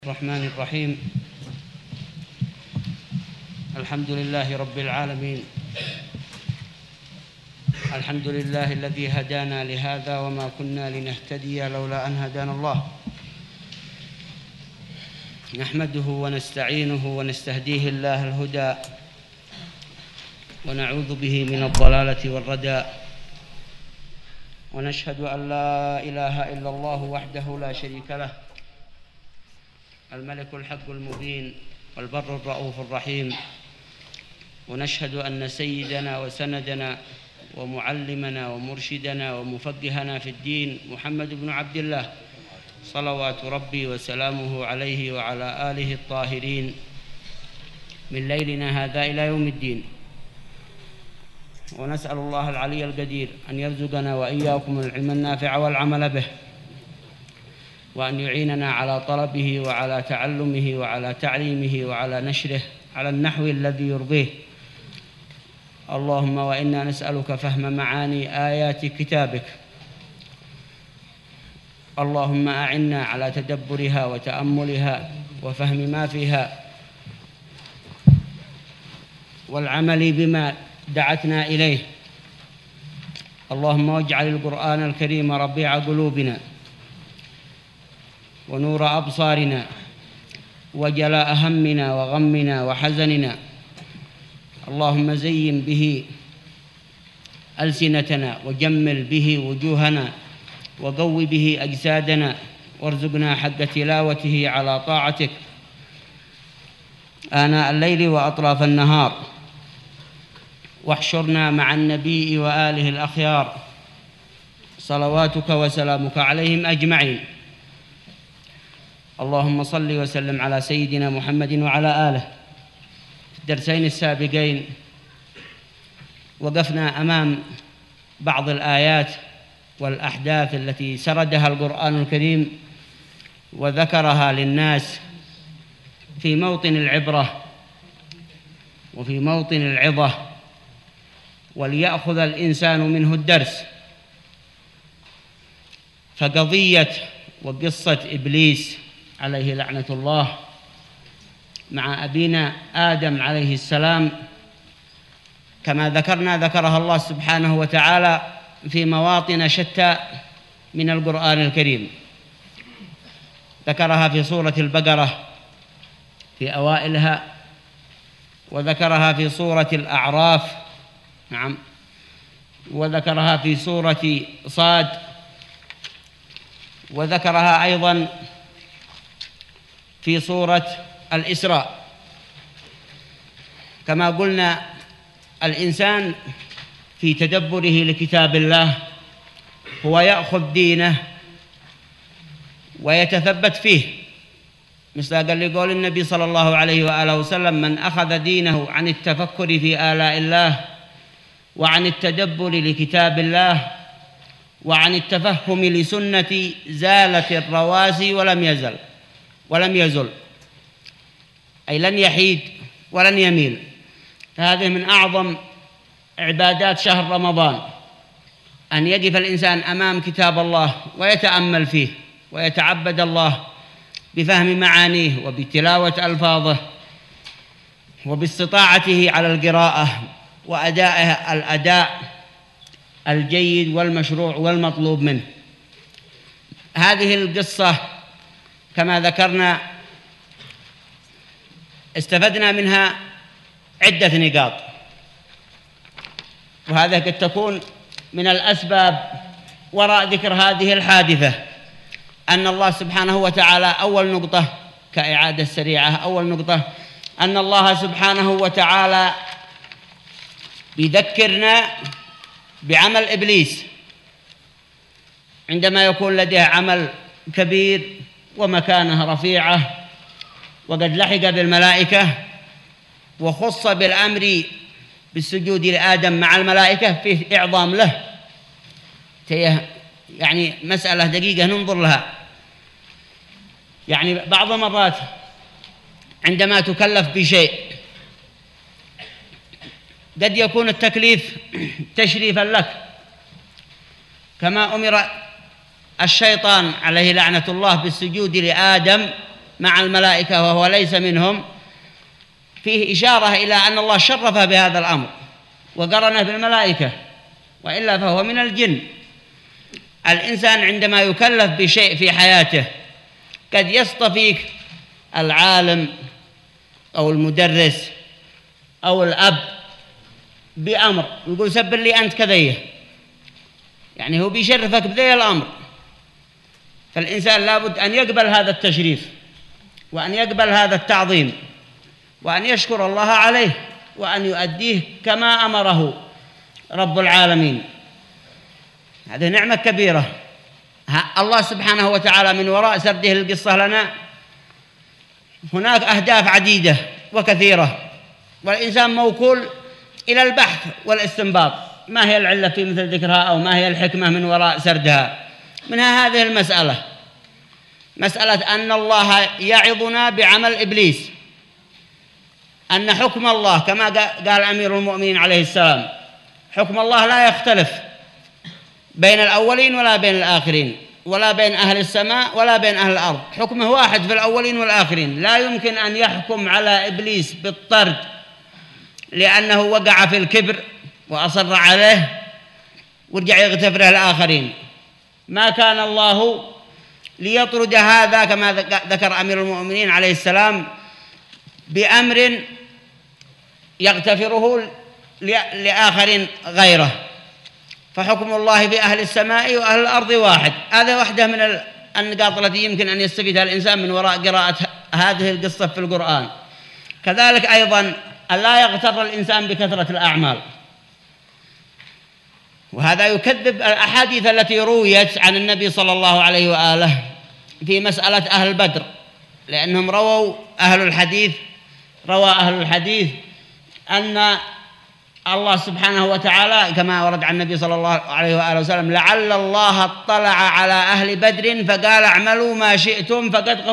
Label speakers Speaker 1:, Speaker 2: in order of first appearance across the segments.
Speaker 1: الرحمن الرحيم. الحمد لله رب العالمين. الحمد لله الذي هدانا لهذا وما كنا لنهتدي لولا أن هدانا الله. نحمده ونستعينه ونستهديه الله الهدى ونعوذ به من الضلالة والردى، ونشهد أن لا إله إلا الله وحده لا شريك له، الملك الحق المبين والبر الرؤوف الرحيم. ونشهد أن سيدنا وسندنا ومعلمنا ومرشدنا ومفقهنا في الدين محمد بن عبد الله صلوات ربي وسلامه عليه وعلى آله الطاهرين من ليلنا هذا إلى يوم الدين. ونسأل الله العلي القدير أن يرزقنا وإياكم العلم النافع والعمل به، وأن يعيننا على طلبه وعلى تعلمه وعلى تعليمه وعلى نشره على النحو الذي يرضيه. اللهم وإنا نسألك فهم معاني آيات كتابك. اللهم أعنا على تدبرها وتأملها وفهم ما فيها والعمل بما دعتنا إليه. اللهم واجعل القرآن الكريم ربيع قلوبنا ونور أبصارنا وجلاء همنا وغمنا وحزننا. اللهم زين به ألسنتنا وجمل به وجوهنا وقو به أجسادنا، وارزقنا حق تلاوته على طاعتك آناء الليل وأطراف النهار، واحشرنا مع النبي وآله الأخيار صلواتك وسلامك عليهم أجمعين. اللهم صل وسلم على سيدنا محمد وعلى آله. في الدرسين السابقين وقفنا أمام بعض الآيات والأحداث التي سردها القرآن الكريم وذكرها للناس في موطن العبرة وفي موطن العظة، وليأخذ الإنسان منه الدرس. فقضية وقصة إبليس عليه لعنة الله مع أبينا آدم عليه السلام كما ذكرها الله سبحانه وتعالى في مواطن شتى من القرآن الكريم. ذكرها في سورة البقرة في أوائلها، وذكرها في سورة الأعراف، نعم، وذكرها في سورة صاد، وذكرها أيضا في سورة الإسراء. كما قلنا الإنسان في تدبره لكتاب الله هو يأخذ دينه ويتثبت فيه، مثل قول النبي صلى الله عليه وآله وسلم: من أخذ دينه عن التفكر في آلاء الله وعن التدبر لكتاب الله وعن التفهم لسنة زالت الرواسي ولم يزل، أي لن يحيد ولن يميل. هذه من أعظم عبادات شهر رمضان، أن يقف الإنسان أمام كتاب الله ويتأمل فيه ويتعبد الله بفهم معانيه وبتلاوة ألفاظه وباستطاعته على القراءة وأدائها الأداء الجيد والمشروع والمطلوب منه. هذه القصة كما ذكرنا استفدنا منها عدة نقاط، وهذا قد تكون من الأسباب وراء ذكر هذه الحادثة. أن الله سبحانه وتعالى أول نقطة كإعادة سريعة، أول نقطة أن الله سبحانه وتعالى بيذكرنا بعمل إبليس عندما يكون لديه عمل كبير ومكانة رفيعة وقد لحق بالملائكة وخص بالأمر بالسجود لآدم مع الملائكة، فيه إعظام له. يعني مسألة دقيقة ننظر لها. يعني بعض المرات عندما تكلف بشيء قد يكون التكليف تشريفا لك، كما أمر الشيطان عليه لعنة الله بالسجود لآدم مع الملائكة وهو ليس منهم، فيه إشارة إلى أن الله شرفه بهذا الأمر وقرنه بالملائكة، وإلا فهو من الجن. الإنسان عندما يكلف بشيء في حياته قد يصطفيك العالم أو المدرس أو الأب بأمر، يقول سبر لي أنت كذيه، يعني هو بيشرفك بذي الأمر. فالإنسان لابد أن يقبل هذا التشريف وأن يقبل هذا التعظيم وأن يشكر الله عليه وأن يؤديه كما أمره رب العالمين. هذه نعمة كبيرة. الله سبحانه وتعالى من وراء سرده القصة لنا هناك أهداف عديدة وكثيرة، والإنسان موكول إلى البحث والاستنباط، ما هي العلة في مثل ذكرها أو ما هي الحكمة من وراء سردها. منها هذه المسألة، مسألة أن الله يعظنا بعمل إبليس، أن حكم الله كما قال أمير المؤمنين عليه السلام، حكم الله لا يختلف بين الأولين ولا بين الآخرين، ولا بين أهل السماء ولا بين أهل الأرض، حكمه واحد في الأولين والآخرين. لا يمكن أن يحكم على إبليس بالطرد لأنه وقع في الكبر وأصر عليه ورجع يغتفره الآخرين. ما كان الله ليطرد هذا كما ذكر أمير المؤمنين عليه السلام بأمر يغتفره لآخر غيره، فحكم الله في أهل السماء وأهل الأرض واحد. هذا واحدة من النقاط التي يمكن أن يستفيدها الإنسان من وراء قراءة هذه القصة في القرآن. كذلك أيضا ألا يغتر الإنسان بكثرة الأعمال، وهذا يكذب الأحاديث التي رويت عن النبي صلى الله عليه وآله في مسألة أهل بدر، لأنهم روى أهل الحديث أن الله سبحانه وتعالى كما ورد عن النبي صلى الله عليه وآله وسلم لعل الله اطلع على أهل بدر فقال اعملوا ما شئتم فقد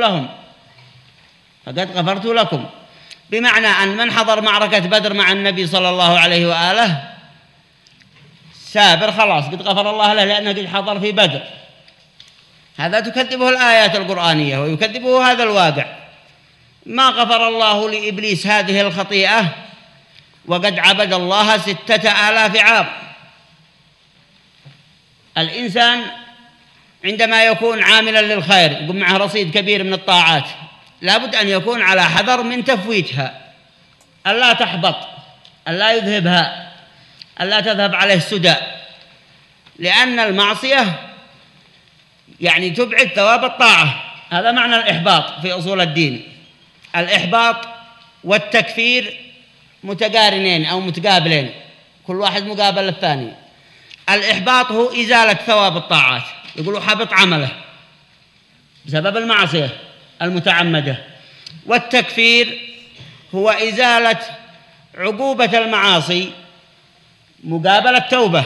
Speaker 1: غفرت لكم، بمعنى أن من حضر معركة بدر مع النبي صلى الله عليه وآله سابر خلاص قد غفر الله له لأنه قد حضر في بدر. هذا تكذبه الآيات القرآنية ويكذبه هذا الواقع. ما غفر الله لإبليس هذه الخطيئة وقد عبد الله 6000 عام. الإنسان عندما يكون عاملا للخير يكون معه رصيد كبير من الطاعات لابد أن يكون على حذر من تفويتها، ألا تحبط، ألا يذهبها، ألا تذهب عليه سدى، لأن المعصية يعني تبعد ثواب الطاعة. هذا معنى الإحباط في أصول الدين. الإحباط والتكفير متقارنين أو متقابلين، كل واحد مقابل للثاني. الإحباط هو إزالة ثواب الطاعات، يقولوا حبط عمله بسبب المعصية المتعمدة، والتكفير هو إزالة عقوبة المعاصي مقابل التوبة،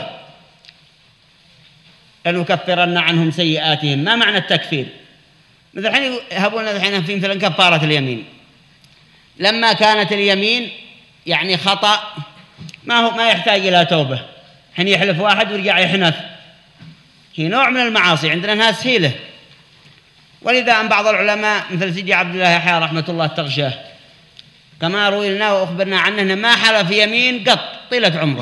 Speaker 1: لنكفرن عنهم سيئاتهم. ما معنى التكفير؟ مثل الحين يهبون الحين في مثل كفارة اليمين، لما كانت اليمين يعني خطأ ما يحتاج إلى توبة، حين يحلف واحد ويرجع يحنث، هي نوع من المعاصي عندنا ناس هيلة. ولذا أن بعض العلماء مثل سيدي عبد الله يحيى رحمة الله تغشاه كما روي لنا وأخبرنا عنه أنه ما حلف يمين قط طيلة عمره.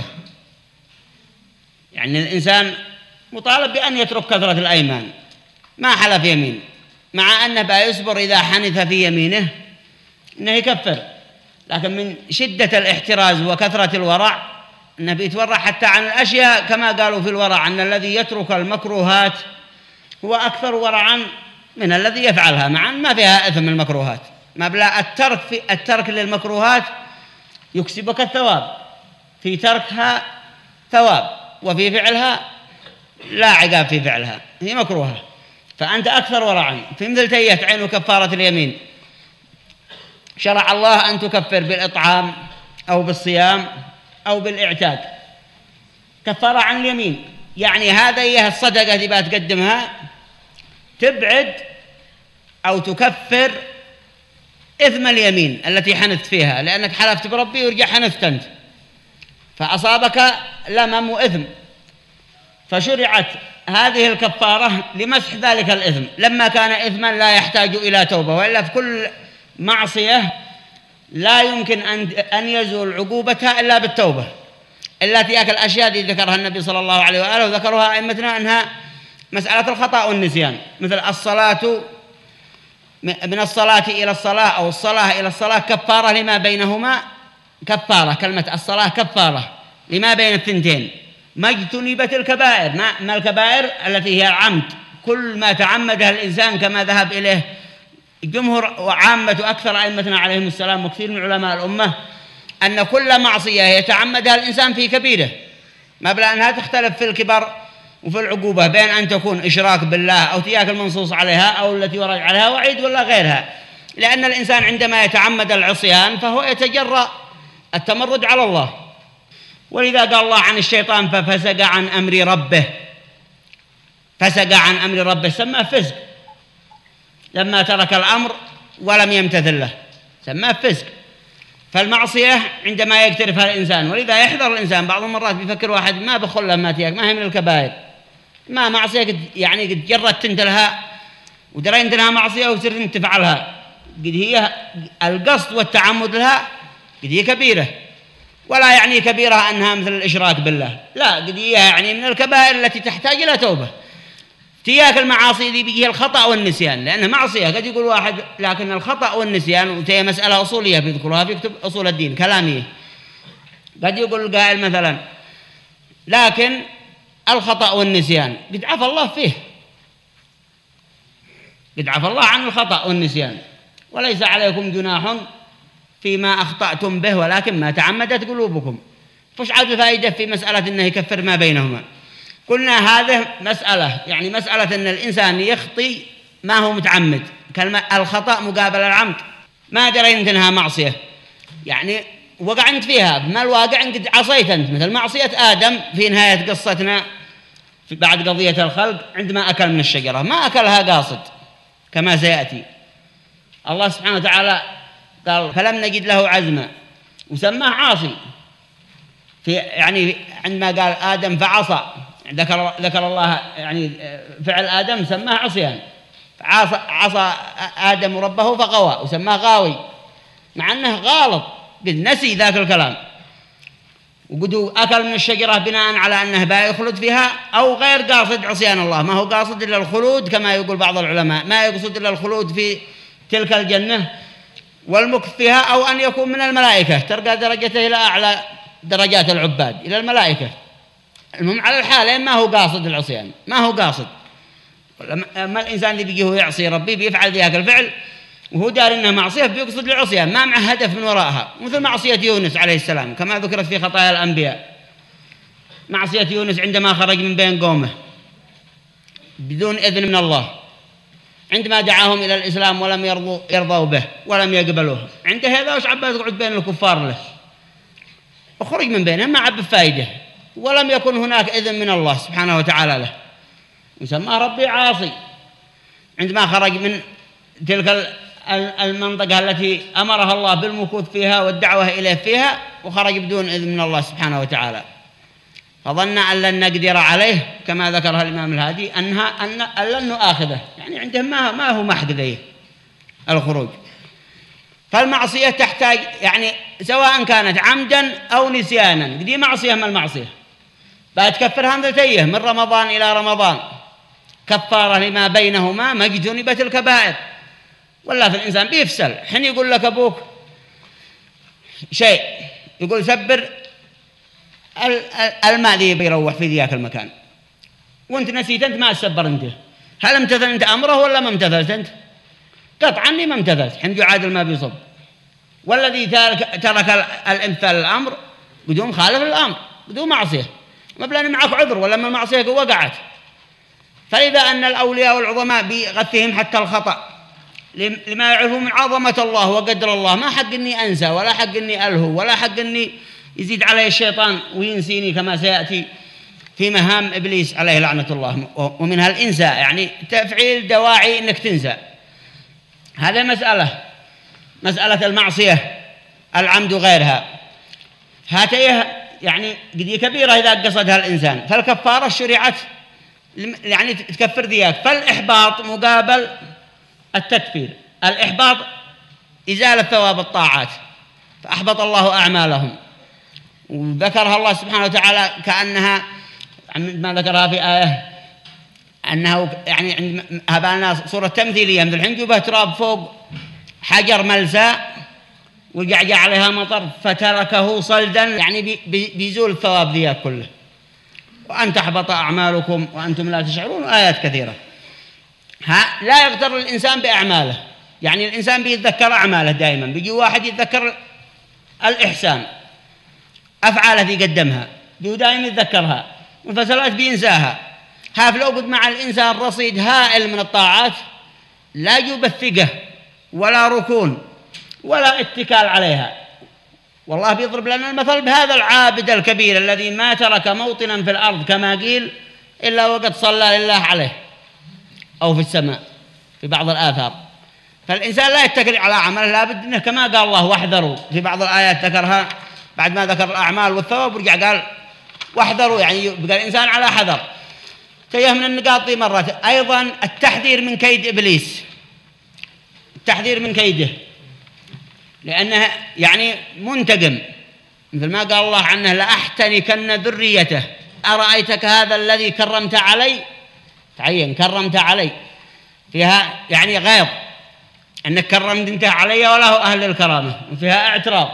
Speaker 1: يعني الإنسان مطالب بأن يترك كثرة الأيمان، ما حلف يمين، مع أنه بيصبر إذا حنث في يمينه أنه يكفر، لكن من شدة الاحتراز وكثرة الورع أنه بيتورع حتى عن الأشياء، كما قالوا في الورع أن الذي يترك المكروهات هو أكثر ورعا من الذي يفعلها، مع أن ما فيها إثم المكروهات. ما بلا الترك للمكروهات يكسبك الثواب، في تركها ثواب وفي فعلها لا عقاب في فعلها، هي مكروهة، فأنت أكثر ورعا. في مثل تية عين وكفارة اليمين شرع الله أن تكفر بالإطعام أو بالصيام أو بالإعتاد، كفارة عن اليمين، يعني هذا هي الصدقة اللي بتقدمها تبعد أو تكفر إثم اليمين التي حنثت فيها، لأنك حلفت بربي ورجع حنثت أنت فأصابك لمم وإثم. فشرعت هذه الكفارة لمسح ذلك الإثم لما كان إثما لا يحتاج إلى توبة، وإلا في كل معصية لا يمكن أن يزول عقوبتها إلا بالتوبة، إلا تلك الأشياء التي ذكرها النبي صلى الله عليه وآله وذكرها أئمتنا أنها مسألة الخطأ والنسيان، مثل الصلاة من الصلاة إلى الصلاة أو الصلاة إلى الصلاة كفارة لما بينهما، كفارة كلمة الصلاة كفارة لما بين الثنتين، ما اجتنبت الكبائر، ما الكبائر التي هي العمد، كل ما تعمدها الإنسان كما ذهب إليه جمهور وعامة أكثر أئمتنا عليهم السلام وكثير من علماء الأمة، أن كل معصية يتعمدها الإنسان في كبيرة، ما بلا أنها تختلف في الكبر وفي العقوبة بين أن تكون إشراك بالله أو تياك المنصوص عليها أو التي ورد عليها وعيد ولا غيرها، لأن الإنسان عندما يتعمد العصيان فهو يتجرأ التمرد على الله، ولذا قال الله عن الشيطان ففسق عن أمر ربه، فسق عن أمر ربه سماه فسق لما ترك الأمر ولم يمتثل له، سماه فسق. فالمعصية عندما يقترفها الإنسان، ولذا يحذر الإنسان، بعض المرات بيفكر واحد ما بخله ما تياك ما هي من الكبائر، ما معصية قد يعني قد جرت تنتلها ودريت انها معصية وصرت تفعلها، قد هي القصد والتعمد لها قد هي كبيرة، ولا يعني كبيرة أنها مثل الإشراك بالله، لا قد هي يعني من الكبائر التي تحتاج إلى توبة. تياك المعاصي دي بيجي الخطأ والنسيان، لأنها معصية قد يقول واحد، لكن الخطأ والنسيان وهي مسألة أصولية بيذكرها في كتب أصول الدين كلامية، قد يقول القائل مثلا لكن الخطأ والنسيان قد عفى الله فيه، قد عفى الله عن الخطأ والنسيان، وليس عليكم جناح فيما أخطأتم به ولكن ما تعمدت قلوبكم، فش عاد فائدة في مسألة أنه يكفر ما بينهما. قلنا هذه مسألة يعني مسألة أن الإنسان يخطي ما هو متعمد، كلمة الخطأ مقابل العمد، ما دري أنت أنها معصية يعني وقع أنت فيها، ما الواقع أنك عصيت أنت، مثل معصية آدم في نهاية قصتنا بعد قضية الخلق عندما أكل من الشجرة، ما أكلها قاصد كما سيأتي، الله سبحانه وتعالى قال فلم نجد له عزما وسماه عاصي، في يعني عندما قال آدم فعصى ذكر الله يعني فعل آدم سماه عصيان، عصى آدم ربه فغوى وسماه غاوي، مع أنه غالط قد نسي ذاك الكلام، وقد أكل من الشجرة بناء على أنه با يخلد فيها أو غير قاصد عصيان الله، ما هو قاصد إلا الخلود كما يقول بعض العلماء، ما يقصد إلا الخلود في تلك الجنة والمكث فيها، أو أن يكون من الملائكة ترقى درجته إلى أعلى درجات العباد إلى الملائكة. المهم على الحالين ما هو قاصد العصيان، ما هو قاصد، ما الإنسان اللي بيجيه يعصي ربي بيفعل ذاك الفعل وهو دار إنه معصية بيقصد العصيان ما مع هدف من وراءها، مثل معصية يونس عليه السلام كما ذكرت في خطايا الأنبياء، معصية يونس عندما خرج من بين قومه بدون إذن من الله، عندما دعاهم إلى الإسلام ولم يرضوا به ولم يقبلوه، عنده هذا وش عباد يقعد بين الكفار له، وخرج من بينهم ما عب فائدة، ولم يكن هناك إذن من الله سبحانه وتعالى له، يسمى ربي عاصي. عندما خرج من تلك المنطقة التي أمرها الله بالمكوث فيها والدعوة إليه فيها وخرج بدون إذن من الله سبحانه وتعالى، فظن أن لن نقدر عليه كما ذكرها الإمام الهادي أن لن نؤاخذه، يعني عندهم ما هو محق الخروج. فالمعصية تحتاج يعني سواء كانت عمدا أو نسيانا، دي معصية من المعصية بتكفرها مثلتيه من رمضان إلى رمضان كفارة لما بينهما ما اجتنبت الكبائر. ولا في الإنسان بيفسل حين يقول لك أبوك شيء يقول سبر الماء ذي بيروح في ذاك المكان وانت نسيت انت ما تسبر انت، هل امتثل انت أمره ولا ما امتثلت انت؟ قطعا ما امتثلت، حين يعاد الماء بيصب. والذي ترك الامتثال الأمر بدون خالف الأمر بدون معصية، ما بلاني معك عذر ولا ما المعصية وقعت. فإذا أن الأولياء والعظماء بغثهم حتى الخطأ لما يعرفوا من عظمة الله وقدر الله، ما حق إني أنسى ولا حق إني ألهو ولا حق إني يزيد علي الشيطان وينسيني كما سيأتي في مهام إبليس عليه لعنة الله، ومنها الإنساء يعني تفعيل دواعي إنك تنسى. هذا مسألة المعصية العمد غيرها، هاتيه يعني قد كبيرة إذا قصدها الإنسان، فالكفارة شرعت يعني تكفر ذياك. فالإحباط مقابل التكفير. الإحباط إزالة ثواب الطاعات، فأحبط الله أعمالهم. وذكرها الله سبحانه وتعالى كأنها ما ذكرها في آية أنه يعني عند هبالنا صورة تمثيلية، مثل الحين جوبه تراب فوق حجر ملساء وجعجع عليها مطر فتركه صلدا، يعني بيزول الثواب ذيك كله. وأن تحبط أعمالكم وأنتم لا تشعرون، آيات كثيرة. لا يغتر الإنسان بأعماله، يعني الإنسان بيتذكر أعماله دائما. بيجي واحد يتذكر الإحسان، أفعاله في قدمها دائما يتذكرها، والفسلات بينساها. لو قد مع الإنسان رصيد هائل من الطاعات لا يجوب الثقة ولا ركون ولا اتكال عليها. والله بيضرب لنا المثل بهذا العابد الكبير الذي ما ترك موطنا في الأرض كما قيل إلا وقد صلى لله عليه، أو في السماء في بعض الآثار. فالإنسان لا يتكل على عمله، لابد أنه كما قال الله واحذروا في بعض الآيات ذكرها بعد ما ذكر الأعمال والثواب، ورجع قال واحذروا، يعني يبقى الإنسان على حذر. تيه من النقاط دي مرات. أيضا التحذير من كيد إبليس، التحذير من كيده، لأنه يعني منتقم، مثل ما قال الله عنه لأحتنكن ذريته. أرأيتك هذا الذي كرمت علي، تعين كرمت علي فيها يعني غيظ أنك كرمت انت علي ولا هو أهل الكرامة، وفيها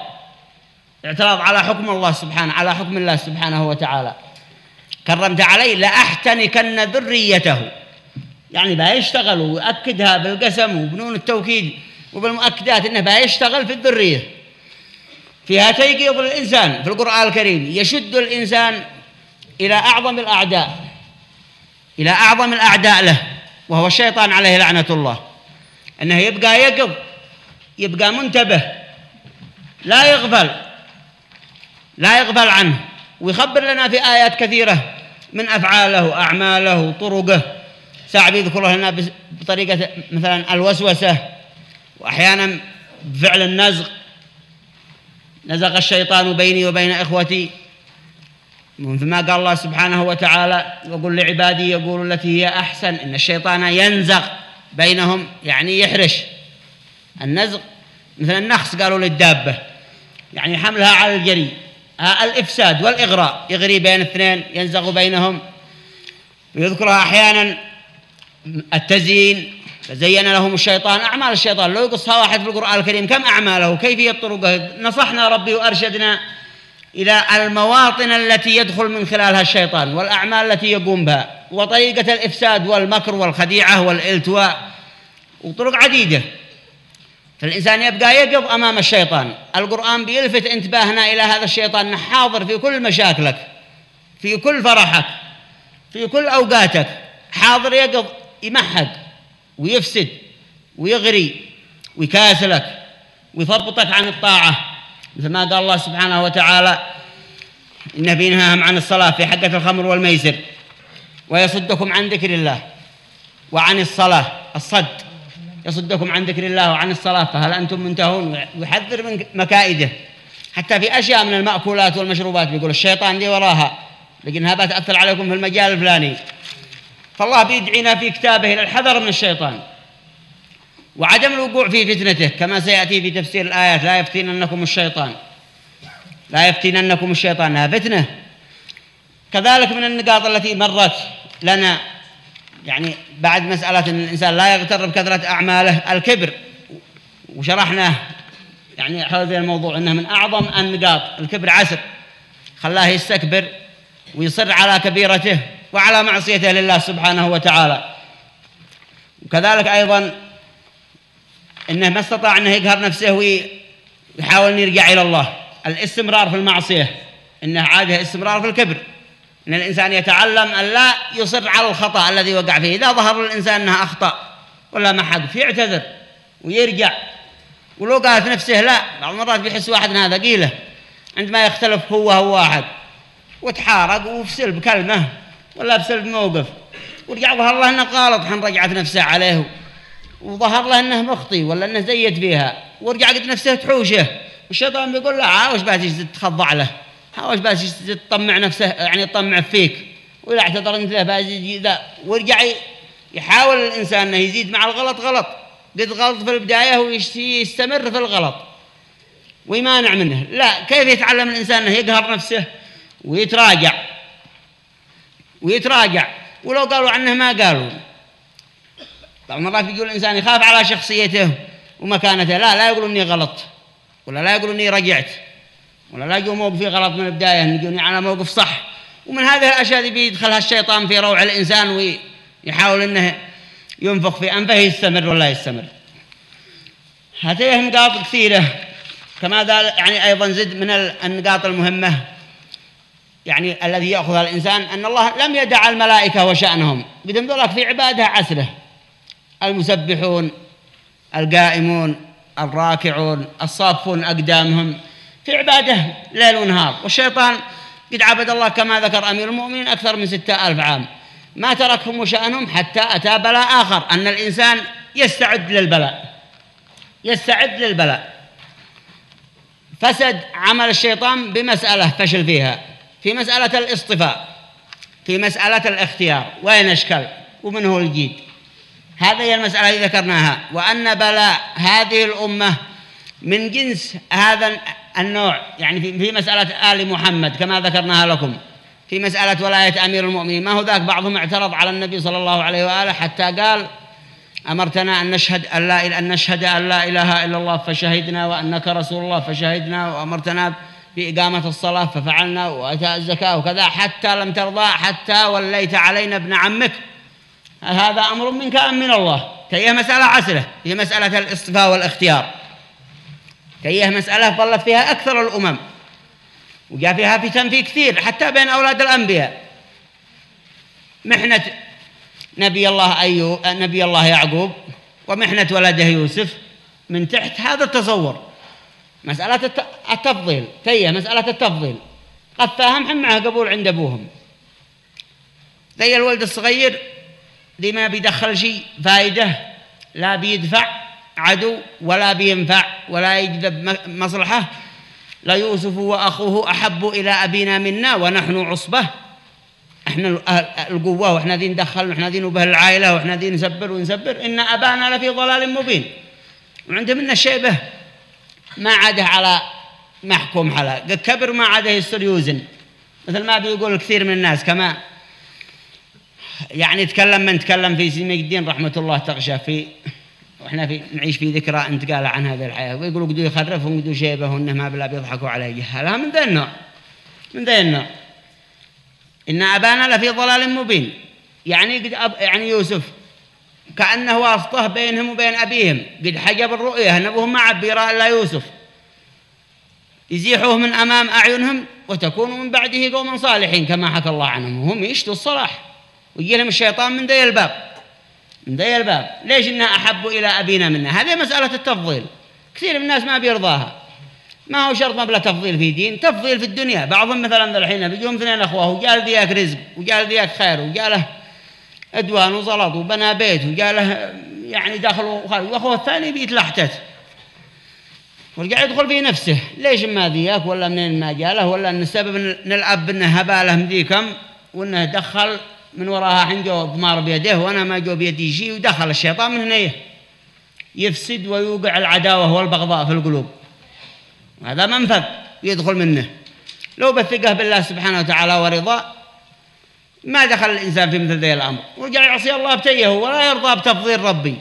Speaker 1: اعتراض على حكم الله سبحانه، على حكم الله سبحانه وتعالى. كرمت علي لأحتنكن ذريته، يعني بيشتغل، ويؤكدها بالقسم وبنون التوكيد وبالمؤكدات أنه بيشتغل في الذرية. فيها تيقيظ الإنسان في القرآن الكريم، يشد الإنسان إلى أعظم الأعداء، إلى أعظم الأعداء له وهو الشيطان عليه لعنة الله، أنه يبقى يقظ، يبقى منتبه، لا يغفل عنه. ويخبر لنا في آيات كثيرة من أفعاله وأعماله وطرقه. ساعة بيذكره لنا بطريقة مثلا الوسوسة، وأحيانا بفعل النزغ، نزغ الشيطان بيني وبين إخوتي، مثل ما قال الله سبحانه وتعالى وقل لعبادي يقولوا التي هي أحسن إن الشيطان ينزغ بينهم، يعني يحرش. النزغ مثل النخس قالوا للدابة، يعني حملها على الجري. الإفساد والإغراء، يغري بين اثنين، ينزغ بينهم. ويذكرها أحيانا التزيين، فزين لهم الشيطان أعمال الشيطان. لو يقصها واحد في القرآن الكريم كم أعماله، كيفية طرقه، نصحنا ربي وأرشدنا إلى المواطن التي يدخل من خلالها الشيطان والأعمال التي يقوم بها، وطريقة الإفساد والمكر والخديعة والالتواء، وطرق عديدة. فالإنسان يبقى يقظ أمام الشيطان. القرآن بيلفت انتباهنا إلى هذا الشيطان، أنه حاضر في كل مشاكلك، في كل فرحك، في كل أوقاتك، حاضر يقظ، يمحق ويفسد ويغري ويكاسلك ويثبطك عن الطاعة، مثل ما قال الله سبحانه وتعالى إنه بينهاهم عن الصلاة في حقة الخمر والميسر ويصدكم عن ذكر الله وعن الصلاة. الصد يصدكم عن ذكر الله وعن الصلاة فهل أنتم منتهون. ويحذر من مكائده، حتى في أشياء من المأكولات والمشروبات بيقول الشيطان دي وراها، لكنها بتأثر عليكم في المجال الفلاني. فالله بيدعينا في كتابه إلى الحذر من الشيطان وعدم الوقوع في فتنته، كما سيأتي في تفسير الآيات لا يفتننكم الشيطان، لا يفتننكم الشيطان، هذا فتنة. كذلك من النقاط التي مرت لنا يعني بعد مسألة أن الإنسان لا يغتر بكثرة أعماله الكبر، وشرحناه يعني حول ذا الموضوع أنه من أعظم النقاط. الكبر عسر، خلاه يستكبر ويصر على كبيرته وعلى معصيته لله سبحانه وتعالى. وكذلك أيضا أنه ما استطاع أنه يقهر نفسه ويحاول أن يرجع إلى الله. الاستمرار في المعصية إنه عاده استمرار في الكبر، إن الإنسان يتعلم أن لا يصر على الخطأ الذي وقع فيه. إذا ظهر للإنسان أنه أخطأ ولا محق فيعتذر ويرجع. ولو قالت نفسه لا، بعض المرات بيحس واحد من هذا قيله عندما يختلف هو واحد وتحارق وفسل بكلمة ولا بسل بموقف، ورجع ظهر له أنه غلط، حن رجعت نفسه عليه، وظهر له أنه مخطي ولا أنه زيد فيها، ورجع قد نفسه تحوشه. الشيطان بيقول له عاوش باتي تخضع له، عاوش باتي تطمع نفسه، يعني تطمع فيك وإذا اعتذر أنت له ذا، ويرجع يحاول الإنسان أنه يزيد مع الغلط غلط، قد غلط في البداية ويستمر في الغلط ويمانع منه. لا، كيف يتعلم الإنسان أنه يقهر نفسه ويتراجع ولو قالوا عنه ما قالوا. بعض المرات يقول الإنسان يخاف على شخصيته ومكانته، لا يقولوا إني غلط، ولا لا يقولوا إني رجعت، ولا لا يقولوا موقفي غلط من البداية، يقولوا على موقف صح. ومن هذه الأشياء اللي بيدخلها الشيطان في روع الإنسان ويحاول أنه ينفخ في أنفه يستمر ولا يستمر. هذه نقاط كثيرة كما قال، يعني أيضا زد من النقاط المهمة يعني الذي يأخذها الإنسان أن الله لم يدع الملائكة وشأنهم، قدم ذلك في عبادة عسرة: المسبحون، القائمون، الراكعون، الصافون أقدامهم في عبادة ليل ونهار. والشيطان قد عبد الله كما ذكر أمير المؤمنين أكثر من 6000 عام، ما تركهم وشأنهم حتى أتى بلاء آخر، أن الإنسان يستعد للبلاء. فسد عمل الشيطان بمسألة فشل فيها، في مسألة الاصطفاء، في مسألة الاختيار، وين أشكل ومن هو الجيد. هذه هي المسألة التي ذكرناها، وأن بلاء هذه الأمة من جنس هذا النوع، يعني في مسألة آل محمد كما ذكرناها لكم، في مسألة ولاية أمير المؤمنين. ما هو ذاك بعضهم اعترض على النبي صلى الله عليه وآله حتى قال: أمرتنا أن نشهد أن لا إله إلا الله فشهدنا، وأنك رسول الله فشهدنا، وأمرتنا بإقامة الصلاة ففعلنا، وإيتاء الزكاة وكذا، حتى لم ترضى حتى وليت علينا ابن عمك. هذا أمر منك أم من الله؟ هي مسألة عسرة، هي مسألة الاصطفاء والاختيار، هي مسألة ظلت فيها أكثر الأمم، وجاء فيها فتن في كثير حتى بين أولاد الأنبياء. محنة نبي الله يعقوب ومحنة ولده يوسف من تحت هذا التصور، مسألة التفضيل، هي مسألة التفضيل. قد فاهم معه قبول عند أبوهم، زي الولد الصغير دي ما بيدخل شيء فائدة، لا بيدفع عدو ولا بينفع ولا يجذب مصلحة. لا يوسف وأخوه أحب إلى أبينا منا ونحن عصبة، إحنا القوة وإحنا ذي ندخل وإحنا ذي نبه العائلة وإحنا ذي ونسبر إن أبانا لفي ضلال مبين. وعنده منا الشيبة ما عاده على محكوم حلا، قد كبر ما عاده يصير يوزن، مثل ما بيقول كثير من الناس. كما يعني تكلم في سيمي الدين رحمة الله تغشى في، وإحنا نعيش في ذكرى انتقال عن هذه الحياة، ويقولوا قدوا يخرفهم قدوا شيبه وإنه ما بلا بيضحكوا عليه جهالها من ذا النوع. إن أبانا لفي ضلال مبين، يعني يوسف كأنه واسطة بينهم وبين أبيهم، قد حجب الرؤية أن أبوهم ما عاد يرى إلا يوسف، يزيحوه من أمام أعينهم وتكون من بعده قوما صالحين كما حكى الله عنهم، وهم يشتوا الصلاح، ويجي لهم الشيطان من ذي الباب. ليش إنها أحب إلى أبينا منا؟ هذه مسألة التفضيل، كثير من الناس ما بيرضاها. ما هو شرط ما بلا تفضيل في دين، تفضيل في الدنيا. بعضهم مثلا الحين بيجون 2 أخوه وجال ذيك رزق وجال ذيك خير وجاله أدوان وزلط وبنى بيت وجاله يعني دخل وخارج، وأخوه الثاني بيتلحتت ورجع يدخل في نفسه، ليش ما ذيك ولا منين ما جاله، ولا أن السبب أن الأب أنه هباله مذيكم وأنه دخل من وراها حنجو ضمار بيده وأنا ما جو بيدي شيء، ودخل الشيطان من هنا يفسد ويوقع العداوة والبغضاء في القلوب. هذا منفذ يدخل منه. لو بثقه بالله سبحانه وتعالى ورضاه ما دخل الإنسان في مثل ذي الأمر، ورجع يعصي الله بتيه ولا يرضى بتفضيل ربي.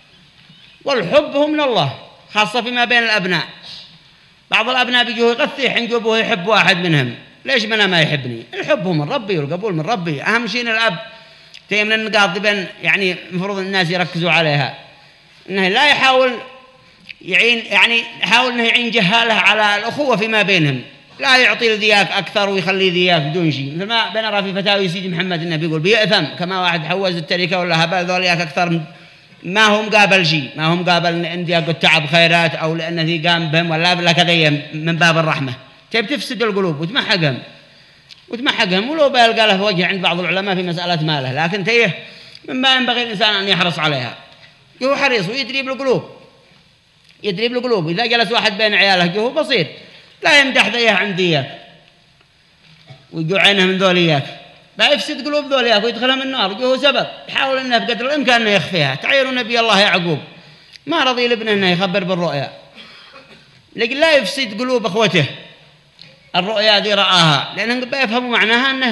Speaker 1: والحب هو من الله، خاصة فيما بين الأبناء. بعض الأبناء بيجوا يغثي حين أبوه يحب واحد منهم، ليش أنا ما يحبني؟ الحب هو من ربي والقبول من ربي. أهم شيء إن الأب تي من النقاط بين يعني المفروض الناس يركزوا عليها، إنه لا يحاول يعين، يعني يحاول إنه يعين جهاله على الأخوة فيما بينهم، لا يعطي ذياك أكثر ويخلي ذياك بدون شيء. مثل ما بنرى في فتاوي سيدي محمد النبي يقول بيأثم كما واحد حوز التركة ولا هبال ذولياك أكثر، ما هم قابل شيء، ما هم قابل إن ذياك تعب خيرات أو لأن ذي قام بهم ولا بلا كذا من باب الرحمة. تبي تفسد القلوب وتمحقهم ولو بيلقى له وجه عند بعض العلماء في مسألة ماله، لكن تيه مما ينبغي الإنسان أن يحرص عليها. هو حريص ويدري بالقلوب. إذا جلس واحد بين عياله هو بسيط، لا يمدح ذيه عند ذيك ويجوا عينه من ذولياك، فيفسد قلوب ذولياك ويدخلهم النار، وهو سبب يحاول أنه بقدر الإمكان أنه يخفيها. تعيروا نبي الله يعقوب ما رضي لابنه أنه يخبر بالرؤيا، لكن لا يفسد قلوب أخوته الرؤيا ذي رآها، لأنهم بيفهموا معناها أنه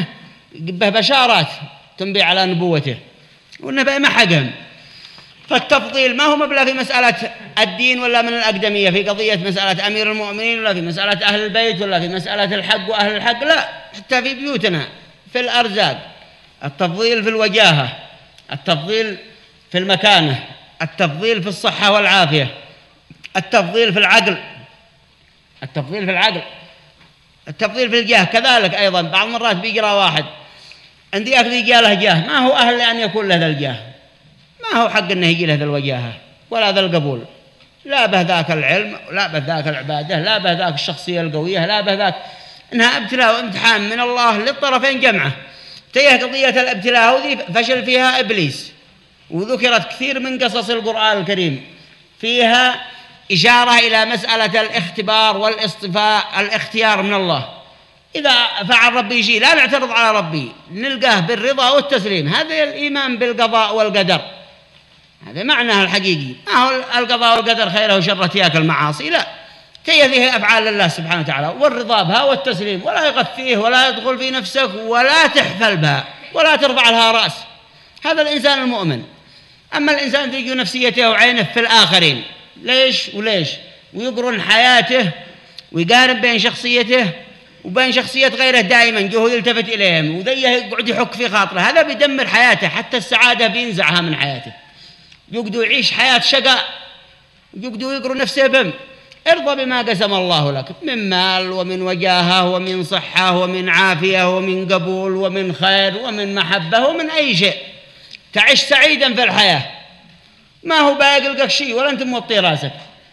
Speaker 1: بشارات تنبي على نبوته، وأنه بيمحقهم. فالتفضيل ما هو مبلغ في مسألة الدين ولا من الأقدمية، في قضية مسألة أمير المؤمنين ولا في مسألة أهل البيت ولا في مسألة الحق وأهل الحق، لا، حتى في بيوتنا في الأرزاق التفضيل، في الوجاهة التفضيل، في المكانة التفضيل، في الصحة والعافية التفضيل، في العقل التفضيل، في العقل التفضيل، في الجاه كذلك أيضا. بعض المرات بيقرأ واحد عندي ذي له جاه، ما هو أهل لأن يكون له ذا الجاه، ما هو حق أنه يجي له ذا الوجاهة ولا ذا القبول، لا به ذاك العلم، لا به ذاك العبادة، لا به ذاك الشخصية القوية، لا به ذاك، إنها ابتلاء وامتحان من الله للطرفين جمعة. تيه قضية الابتلاء وذي فشل فيها إبليس، وذكرت كثير من قصص القرآن الكريم فيها إشارة إلى مسألة الاختبار والاصطفاء، الاختيار من الله. إذا فعل ربي شيء لا نعترض على ربي، نلقاه بالرضا والتسليم، هذا الإيمان بالقضاء والقدر، هذا معناه الحقيقي. ما هو القضاء والقدر خيره وشره ياكل المعاصي، لا، هي فيه أفعال الله سبحانه وتعالى، والرضا بها والتسليم، ولا يغثيه ولا يدخل في نفسك ولا تحفل بها ولا ترفع لها رأس. هذا الإنسان المؤمن. أما الإنسان تيجي نفسيته وعينه في الآخرين، ليش وليش، ويقرن حياته ويقارن بين شخصيته وبين شخصية غيره دائما، جوه يلتفت إليهم وذيه يقعد يحك في خاطره، هذا بيدمر حياته، حتى السعادة بينزعها من حياته، يقعد يعيش حياة شقاء، يقعد يقرن نفسه بهم. ارضى بما قسم الله لك من مال ومن وجاهة ومن صحة ومن عافية ومن قبول ومن خير ومن محبة ومن أي شيء، تعيش سعيدا في الحياة، ما هو باقلقك شيء ولا أنت موطي راسك،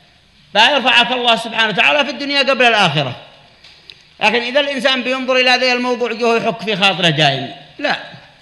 Speaker 1: فيرفعك الله سبحانه وتعالى في الدنيا قبل الآخرة. لكن إذا الإنسان بينظر إلى هذا الموضوع جوه يحك في خاطره دائما، لا،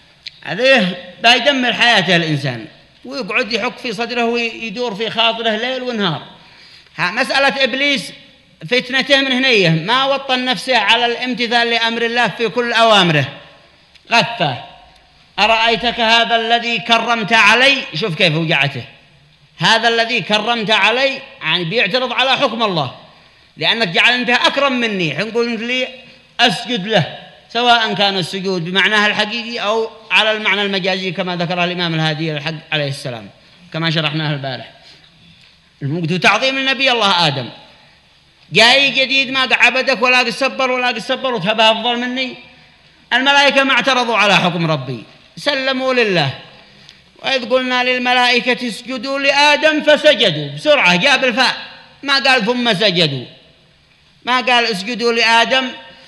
Speaker 1: هذا بيدمر حياته الإنسان، ويقعد يحك في صدره ويدور في خاطره ليل ونهار. مسألة إبليس فتنته من هنيه، ما وطن نفسه على الامتثال لأمر الله في كل أوامره، غفه. أرأيتك هذا الذي كرمت علي، شوف كيف وجعته، هذا الذي كرمت علي، يعني بيعترض على حكم الله، لأنك جعلته أكرم مني، حين قلت لي أسجد له، سواء كان السجود بمعناه الحقيقي أو على المعنى المجازي كما ذكره الإمام الهادي الحق عليه السلام كما شرحناه البارح. المقدو تعظيم النبي الله آدم، جاي جديد ما عبدك ولا قصبر ولا قصبر وتبها أفضل مني. الملائكة ما اعترضوا على حكم ربي، سلموا لله. وإذ قلنا للملائكة اسجدوا لآدم فسجدوا، بسرعة جاب الفاء، ما قال ثم سجدوا، ما قال اسجدوا لآدم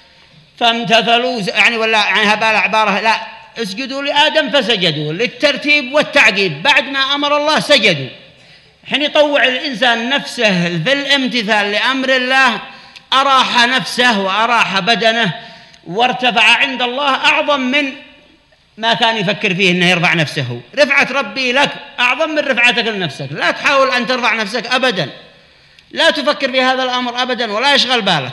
Speaker 1: فامتثلوا، يعني ولا يعني هبال عبارة، لا، اسجدوا لآدم فسجدوا، للترتيب والتعقيب، بعد ما أمر الله سجدوا. حين يطوع الإنسان نفسه في الامتثال لأمر الله أراح نفسه وأراح بدنه وارتفع عند الله أعظم من ما كان يفكر فيه أنه يرفع نفسه. رفعة ربي لك أعظم من رفعتك لنفسك، لا تحاول أن ترفع نفسك أبدا، لا تفكر في هذا الأمر أبدا ولا يشغل بالك.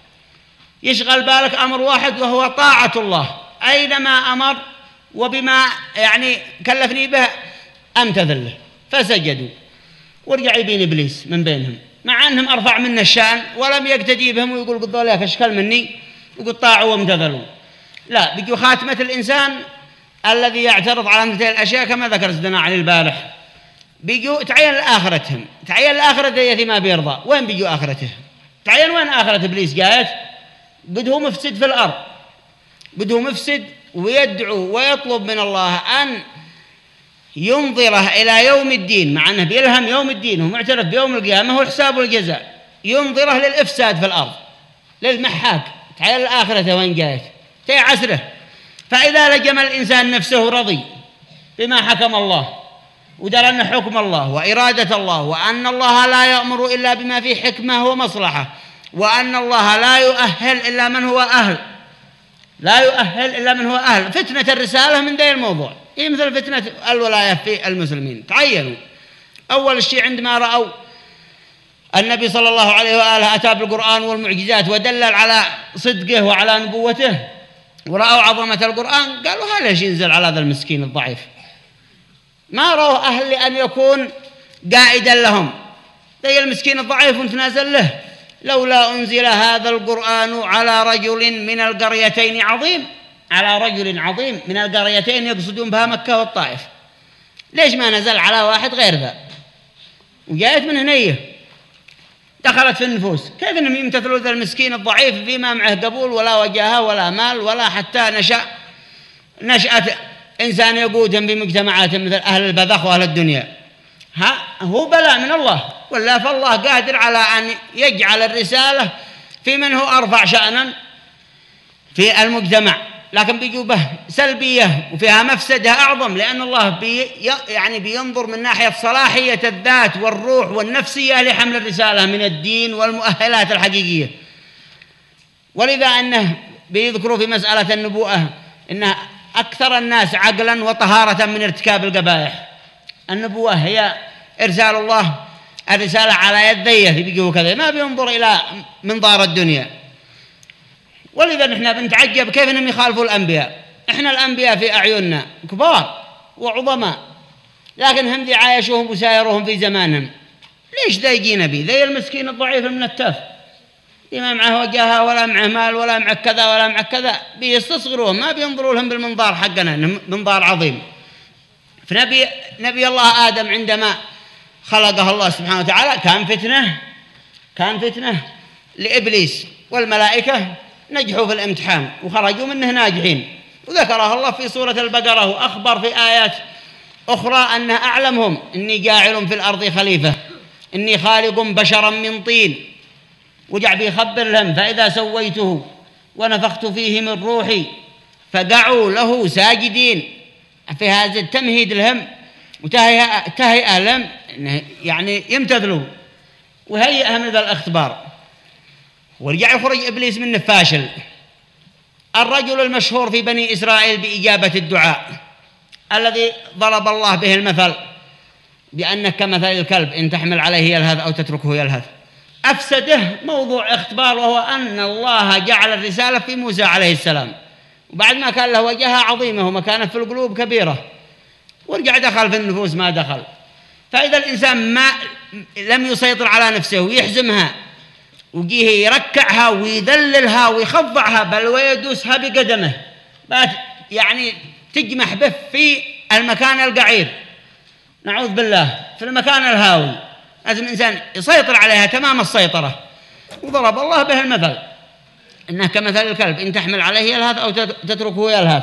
Speaker 1: يشغل بالك أمر واحد وهو طاعة الله، أينما أمر وبما يعني كلفني به أمتثل له. فسجدوا، ورجع يبين إبليس من بينهم، مع أنهم أرفع منا الشأن، ولم يقتدي بهم ويقول قد ذلك أشكال مني وقد طاعوا وامتثلوا. لا، بيجوا خاتمة الإنسان الذي يعترض على مثل الأشياء كما ذكر سيدنا علي البارح، بيجوا تعين آخرتهم، تعين الآخرة ديتي ما بيرضى. وين بيجوا آخرته؟ تعين وين آخرة إبليس؟ جاءت بده مفسد في الأرض، بده مفسد، ويدعو ويطلب من الله أن ينظره إلى يوم الدين، مع أنه بيلهم يوم الدين ومعترف بيوم القيامة هو الحساب والجزاء، ينظره للإفساد في الأرض، للمحاك. تعين الآخرة وين جاءت؟ تي عسره. فإذا لجم الإنسان نفسه رضي بما حكم الله، ودر أن حكم الله وإرادة الله، وأن الله لا يأمر إلا بما فيه حكمة ومصلحة، وأن الله لا يؤهل إلا من هو أهل، لا يؤهل إلا من هو أهل. فتنة الرسالة من ذي الموضوع هي مثل فتنة الولاية في المسلمين. تعينوا أول شيء عندما رأوا النبي صلى الله عليه وآله أتى بالقرآن والمعجزات ودلل على صدقه وعلى نبوته، ورأوا عظمة القرآن قالوا هل ليش ينزل على هذا المسكين الضعيف؟ ما رأوا أهل أن يكون قائدا لهم زي المسكين الضعيف وانت نازل له. لولا أنزل هذا القرآن على رجل من القريتين عظيم، على رجل عظيم من القريتين يقصدون بها مكة والطائف. ليش ما نزل على واحد غير ذا؟ وجاءت من هنية دخلت في النفوس. كيف انهم يمتثلوا ذا المسكين الضعيف فيما معه قبول ولا وجاهه ولا مال ولا حتى نشأة إنسان يقودهم بمجتمعات مثل أهل البذخ وأهل الدنيا؟ هو بلاء من الله، ولا فالله قادر على أن يجعل الرسالة في من هو أرفع شأنا في المجتمع، لكن بجوبة سلبية وفيها مفسدة أعظم، لأن الله بينظر من ناحية صلاحية الذات والروح والنفسية لحمل الرسالة من الدين والمؤهلات الحقيقية. ولذا أنه بيذكروا في مسألة النبوءة أن أكثر الناس عقلا وطهارة من ارتكاب القبائح. النبوة هي إرسال الله الرسالة على يديه بيجوا كذا، ما بينظر إلى منظار الدنيا. ولذا نحن بنتعجب كيف انهم يخالفوا الأنبياء. احنا الأنبياء في أعيننا كبار وعظماء، لكن هم ذي عايشوهم وسايروهم في زمانهم. ليش ذا يجي نبي ذي المسكين الضعيف المنتف ما معه وجاهه ولا معه مال ولا معه كذا ولا معه كذا، بيستصغروهم، ما بينظروا لهم بالمنظار حقنا، منظار عظيم. فنبي الله آدم عندما خلقه الله سبحانه وتعالى كان فتنة لإبليس، والملائكة نجحوا في الامتحان وخرجوا منه ناجحين. وذكرها الله في سورة البقرة، وأخبر في آيات أخرى أنه أعلمهم إني جاعل في الأرض خليفة، إني خالق بشرا من طين، وجع بيخبر لهم فإذا سويته ونفخت فيه من روحي فقعوا له ساجدين. في هذا التمهيد لهم وتهيئة لهم يعني يمتثلوا وهيئها من ذا الاختبار. ورجع يخرج إبليس منه فاشل. الرجل المشهور في بني إسرائيل بإجابة الدعاء الذي ضرب الله به المثل بأنك كمثل الكلب إن تحمل عليه يلهث أو تتركه يلهث، أفسده موضوع اختبار، وهو أن الله جعل الرسالة في موسى عليه السلام، وبعد ما كان له وجهة عظيمة ومكانة في القلوب كبيرة، ورجع دخل في النفوس ما دخل. فإذا الإنسان ما لم يسيطر على نفسه ويحزمها وجيه يركعها ويذللها ويخضعها بل ويدوسها بقدمه، يعني تجمح به في المكان القعير، نعوذ بالله، في المكان الهاوي. لازم الإنسان يسيطر عليها تمام السيطرة. وضرب الله به المثل إنه كمثل الكلب إن تحمل عليه يلهث أو تتركه يلهث،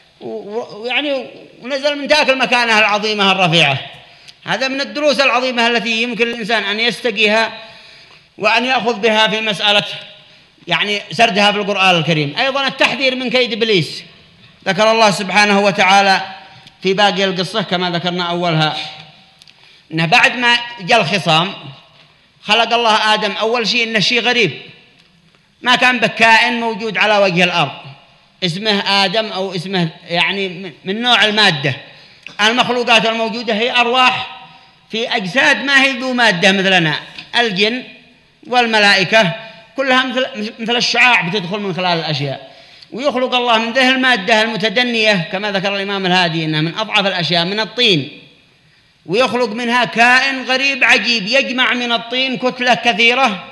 Speaker 1: ويعني ونزل من ذاك المكانة العظيمة الرفيعة. هذا من الدروس العظيمة التي يمكن الإنسان أن يستقيها وأن يأخذ بها في مسألة يعني سردها في القرآن الكريم. أيضا التحذير من كيد إبليس ذكر الله سبحانه وتعالى في باقي القصة كما ذكرنا أولها، أنه بعد ما جاء الخصام خلق الله آدم. أول شيء أنه شيء غريب، ما كان بكائن موجود على وجه الأرض اسمه آدم أو اسمه يعني من نوع المادة. المخلوقات الموجودة هي أرواح في أجساد ما هي ذو مادة مثلنا، الجن والملائكة كلها مثل الشعاع بتدخل من خلال الأشياء. ويخلق الله من ذه المادة المتدنية كما ذكر الإمام الهادي إنها من أضعف الأشياء من الطين، ويخلق منها كائن غريب عجيب يجمع من الطين كتلة كثيرة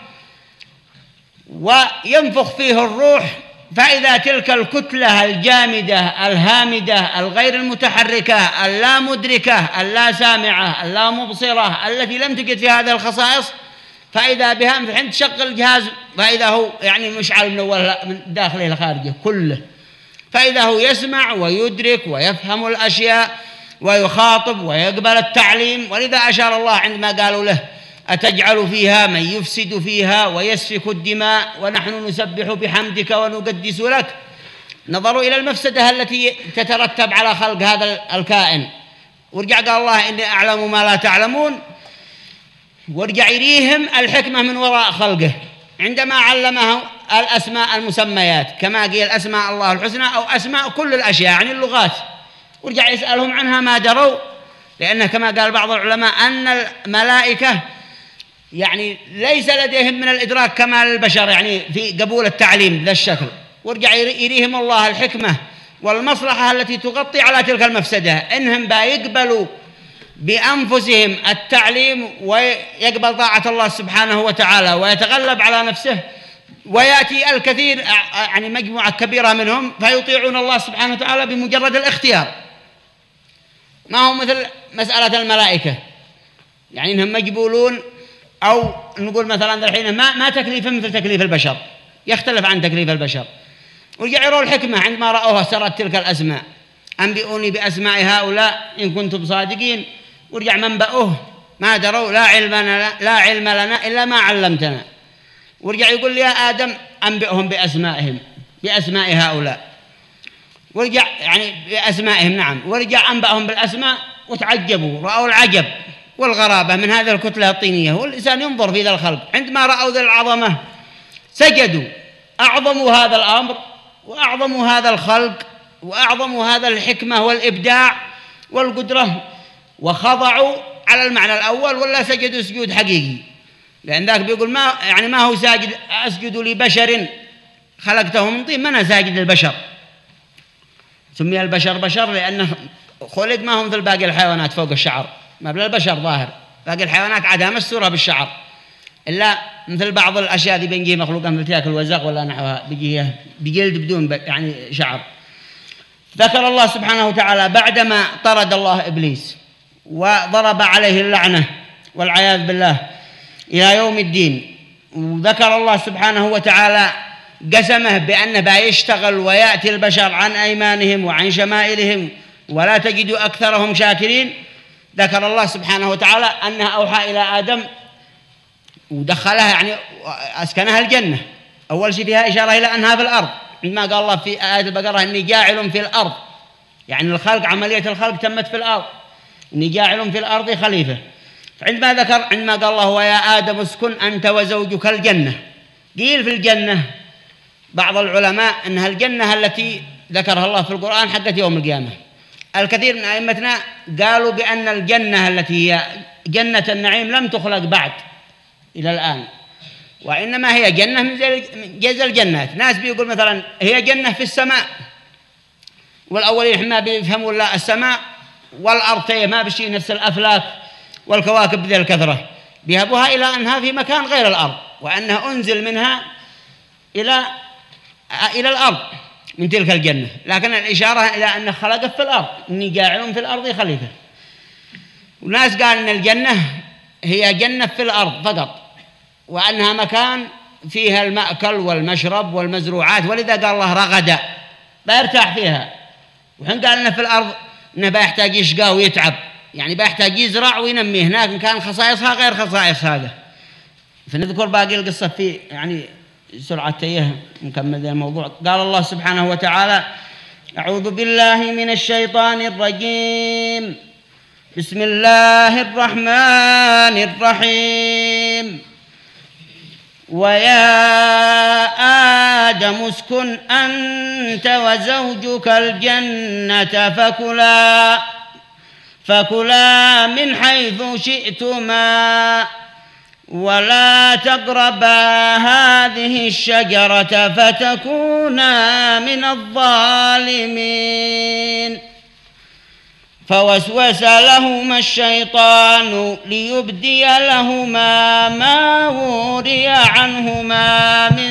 Speaker 1: وينفخ فيه الروح، فإذا تلك الكتلة الجامدة الهامدة الغير المتحركة اللا مدركة اللا سامعة اللا مبصرة التي لم تجد في هذه الخصائص، فإذا بها من حين تشغل الجهاز فإذا هو يعني مشعل من داخله إلى خارجه كله، فإذا هو يسمع ويدرك ويفهم الأشياء ويخاطب ويقبل التعليم. ولذا أشار الله عندما قالوا له أتجعل فيها من يفسد فيها ويسفك الدماء ونحن نسبح بحمدك ونقدس لك، نظروا إلى المفسدة التي تترتب على خلق هذا الكائن. ورجع قال الله إني أعلم ما لا تعلمون، ورجع يريهم الحكمة من وراء خلقه عندما علمه الأسماء المسميات كما قيل أسماء الله الحسنى أو أسماء كل الأشياء يعني اللغات، ورجع يسألهم عنها ما دروا، لأنه كما قال بعض العلماء أن الملائكة يعني ليس لديهم من الإدراك كما البشر يعني في قبول التعليم ذا الشكل، ورجع يريهم الله الحكمة والمصلحة التي تغطي على تلك المفسدة، إنهم بيقبلوا بأنفسهم التعليم ويقبل طاعة الله سبحانه وتعالى ويتغلب على نفسه، ويأتي الكثير يعني مجموعة كبيرة منهم فيطيعون الله سبحانه وتعالى بمجرد الاختيار. ما هو مثل مسألة الملائكة، يعني إنهم مجبولون، أو نقول مثلا الحين ما تكليفهم مثل تكليف البشر، يختلف عن تكليف البشر. ورجع يروا الحكمة عندما رأوها سرت تلك الأسماء، أنبئوني بأسماء هؤلاء إن كنتم صادقين. ورجع منبأوه ما دروا لا علم لنا إلا ما علمتنا. ورجع يقول يا آدم أنبئهم بأسماء هؤلاء، ورجع يعني بأسمائهم نعم، ورجع أنبأهم بالأسماء وتعجبوا، رأوا العجب والغرابة من هذه الكتلة الطينية. والإنسان ينظر في ذا الخلق، عندما رأوا ذا العظمة سجدوا، أعظموا هذا الأمر وأعظموا هذا الخلق وأعظموا هذا الحكمة والإبداع والقدرة، وخضعوا على المعنى الأول ولا سجدوا سجود حقيقي. لأن ذاك بيقول ما هو ساجد أسجد لبشر خلقته من طين، ما أنا ساجد للبشر. سمي البشر بشر لأنه خلق ما هم مثل باقي الحيوانات فوق الشعر، ما بلا البشر ظاهر، باقي الحيوانات عادها مستورة بالشعر، إلا مثل بعض الأشياء ذي بنجي مخلوقة مثل تاكل الوزغ ولا نحوها بجلد بدون يعني شعر. ذكر الله سبحانه وتعالى بعدما طرد الله إبليس وضرب عليه اللعنة والعياذ بالله إلى يوم الدين، وذكر الله سبحانه وتعالى قسمه بأنه بيشتغل ويأتي البشر عن أيمانهم وعن شمائلهم ولا تجد أكثرهم شاكرين. ذكر الله سبحانه وتعالى أنه أوحى إلى آدم ودخلها يعني أسكنها الجنة. أول شيء فيها إشارة إلى أنها في الأرض، عندما قال الله في آية البقرة إني جاعل في الأرض، يعني الخلق عملية الخلق تمت في الأرض، إني جاعل في الأرض خليفة. عندما قال الله ويا آدم اسكن أنت وزوجك الجنة، قيل في الجنة بعض العلماء أنها الجنة التي ذكرها الله في القرآن حقت يوم القيامة. الكثير من أئمتنا قالوا بأن الجنة التي هي جنة النعيم لم تخلق بعد إلى الآن، وإنما هي جنة من جزء الجنات. ناس بيقول مثلا هي جنة في السماء، والأولين ما بيفهموا لا السماء والأرض ما بشي نفس الأفلاك والكواكب ذي الكثرة، بيهبوها إلى أنها في مكان غير الأرض، وأنها أنزل منها إلى الأرض من تلك الجنة، لكن الإشارة إلى أنه خلق في الأرض، إني جاعل في الأرض خليفة. وناس قال أن الجنة هي جنة في الأرض فقط، وأنها مكان فيها المأكل والمشرب والمزروعات، ولذا قال الله رغدا بيرتاح فيها. وحين قال أنه في الأرض أنه بيحتاج يشقى ويتعب، يعني بيحتاج يزرع وينمي، هناك كان خصائصها غير خصائص هذا. فنذكر باقي القصة في يعني سرعة نكمل الموضوع. قال الله سبحانه وتعالى أعوذ بالله من الشيطان الرجيم، بسم الله الرحمن الرحيم. ويا آدم اسكن أنت وزوجك الجنة فكلا من حيث شئتما ولا تقربا هذه الشجرة فتكونا من الظالمين. فوسوس لهما الشيطان ليبدي لهما ما وري عنهما من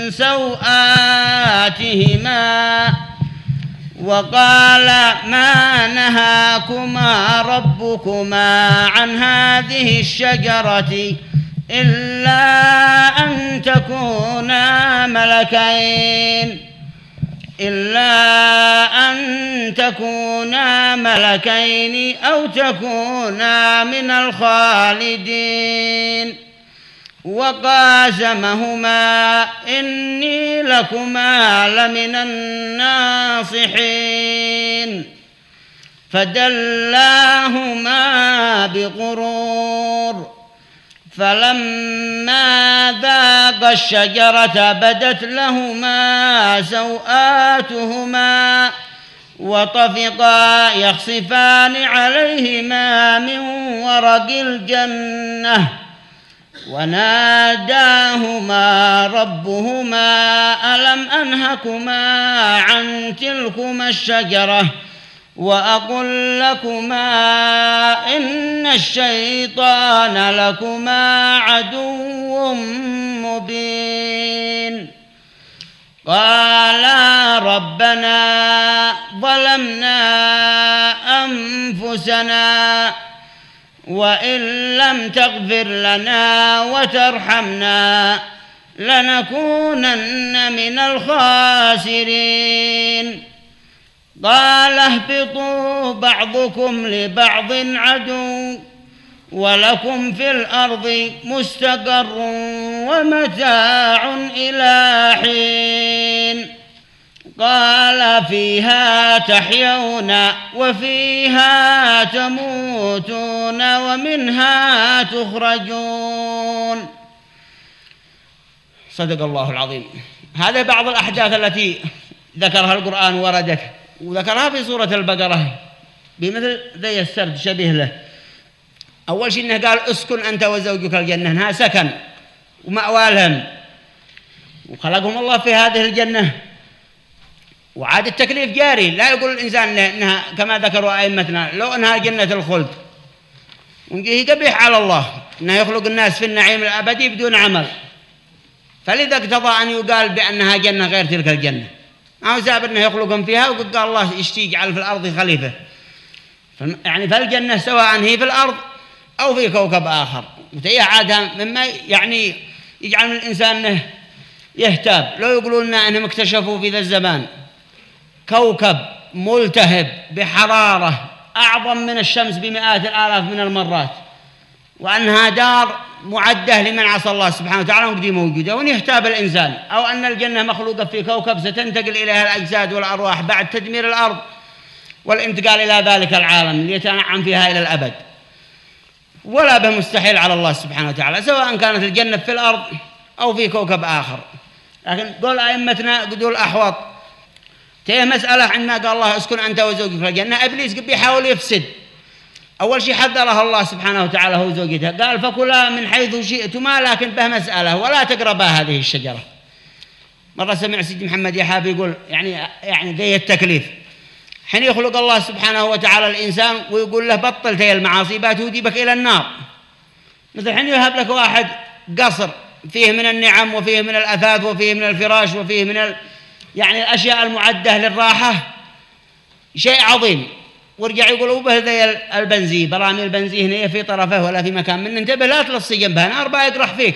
Speaker 1: سوآتهما وقال ما نهاكما ربكما عن هذه الشجرة إلا أن تكونا ملكين أو تكونا من الخالدين. وقاسمهما إني لكما لمن الناصحين. فدلاهما بغرور، فلما ذاقا الشجرة بدت لهما سوآتهما وطفقا يخصفان عليهما من ورق الجنة وناداهما ربهما ألم أنهكما عن تلكما الشجرة وأقل لكما إن الشيطان لكما عدو مبين قالا ربنا ظلمنا أنفسنا وإن لم تغفر لنا وترحمنا لنكونن من الخاسرين قال اهبطوا بعضكم لبعض عدو ولكم في الأرض مستقر ومتاع إلى حين قال فيها تحيون وفيها تموتون ومنها تخرجون. صدق الله العظيم. هذا بعض الأحداث التي ذكرها القرآن وردت وذكرها في سورة البقرة بمثل ذي السرد شبيه له. أول شيء إنه قال اسكن أنت وزوجك الجنة، إنها سكن ومأوى لهم، وخلقهم الله في هذه الجنة، وعاد التكليف جاري. لا يقول الإنسان إنها كما ذكروا أئمتنا لو أنها جنة الخلد، ونجيه قبيح على الله إنه يخلق الناس في النعيم الأبدي بدون عمل، فلذا اقتضى أن يقال بأنها جنة غير تلك الجنة، أو سابر أنه يخلقهم فيها، وقال الله يجعل في الأرض خليفة. يعني فالجنة سواء هي في الأرض أو في كوكب آخر، وتيه عادها مما يعني يجعل من الإنسان يهتاب. لو يقولون لنا أنهم اكتشفوا في ذا الزمان كوكب ملتهب بحرارة أعظم من الشمس بمئات الآلاف من المرات، وأنها دار معدة لمن عصى الله سبحانه وتعالى وقد موجودة، وأن يهتاب الإنسان، أو أن الجنة مخلوقة في كوكب ستنتقل إليها الأجساد والأرواح بعد تدمير الأرض والانتقال إلى ذلك العالم ليتنعم فيها إلى الأبد، ولا به مستحيل على الله سبحانه وتعالى، سواء كانت الجنة في الأرض أو في كوكب آخر. لكن قول أئمتنا قدول أحوط تيه مسألة عندما قال الله اسكن أنت وزوجك في الجنة، إبليس قد بيحاول يفسد. أول شيء حذرها الله سبحانه وتعالى هو زوجتها، قال فكلا من حيث شئتما لكن به مسألة ولا تقربا هذه الشجرة. مرة سمع سيدي محمد يحاب يقول يعني ذي التكليف حين يخلق الله سبحانه وتعالى الإنسان ويقول له بطل تي المعاصي باتودي بك إلى النار، مثل حين يهب لك واحد قصر فيه من النعم وفيه من الأثاث وفيه من الفراش وفيه من يعني الأشياء المعدة للراحة، شيء عظيم، ورجع يقولوا به ذي البنزين، برامي البنزين هي في طرفه ولا في مكان من، انتبه لا تلصي جنبها نار بيقرح فيك.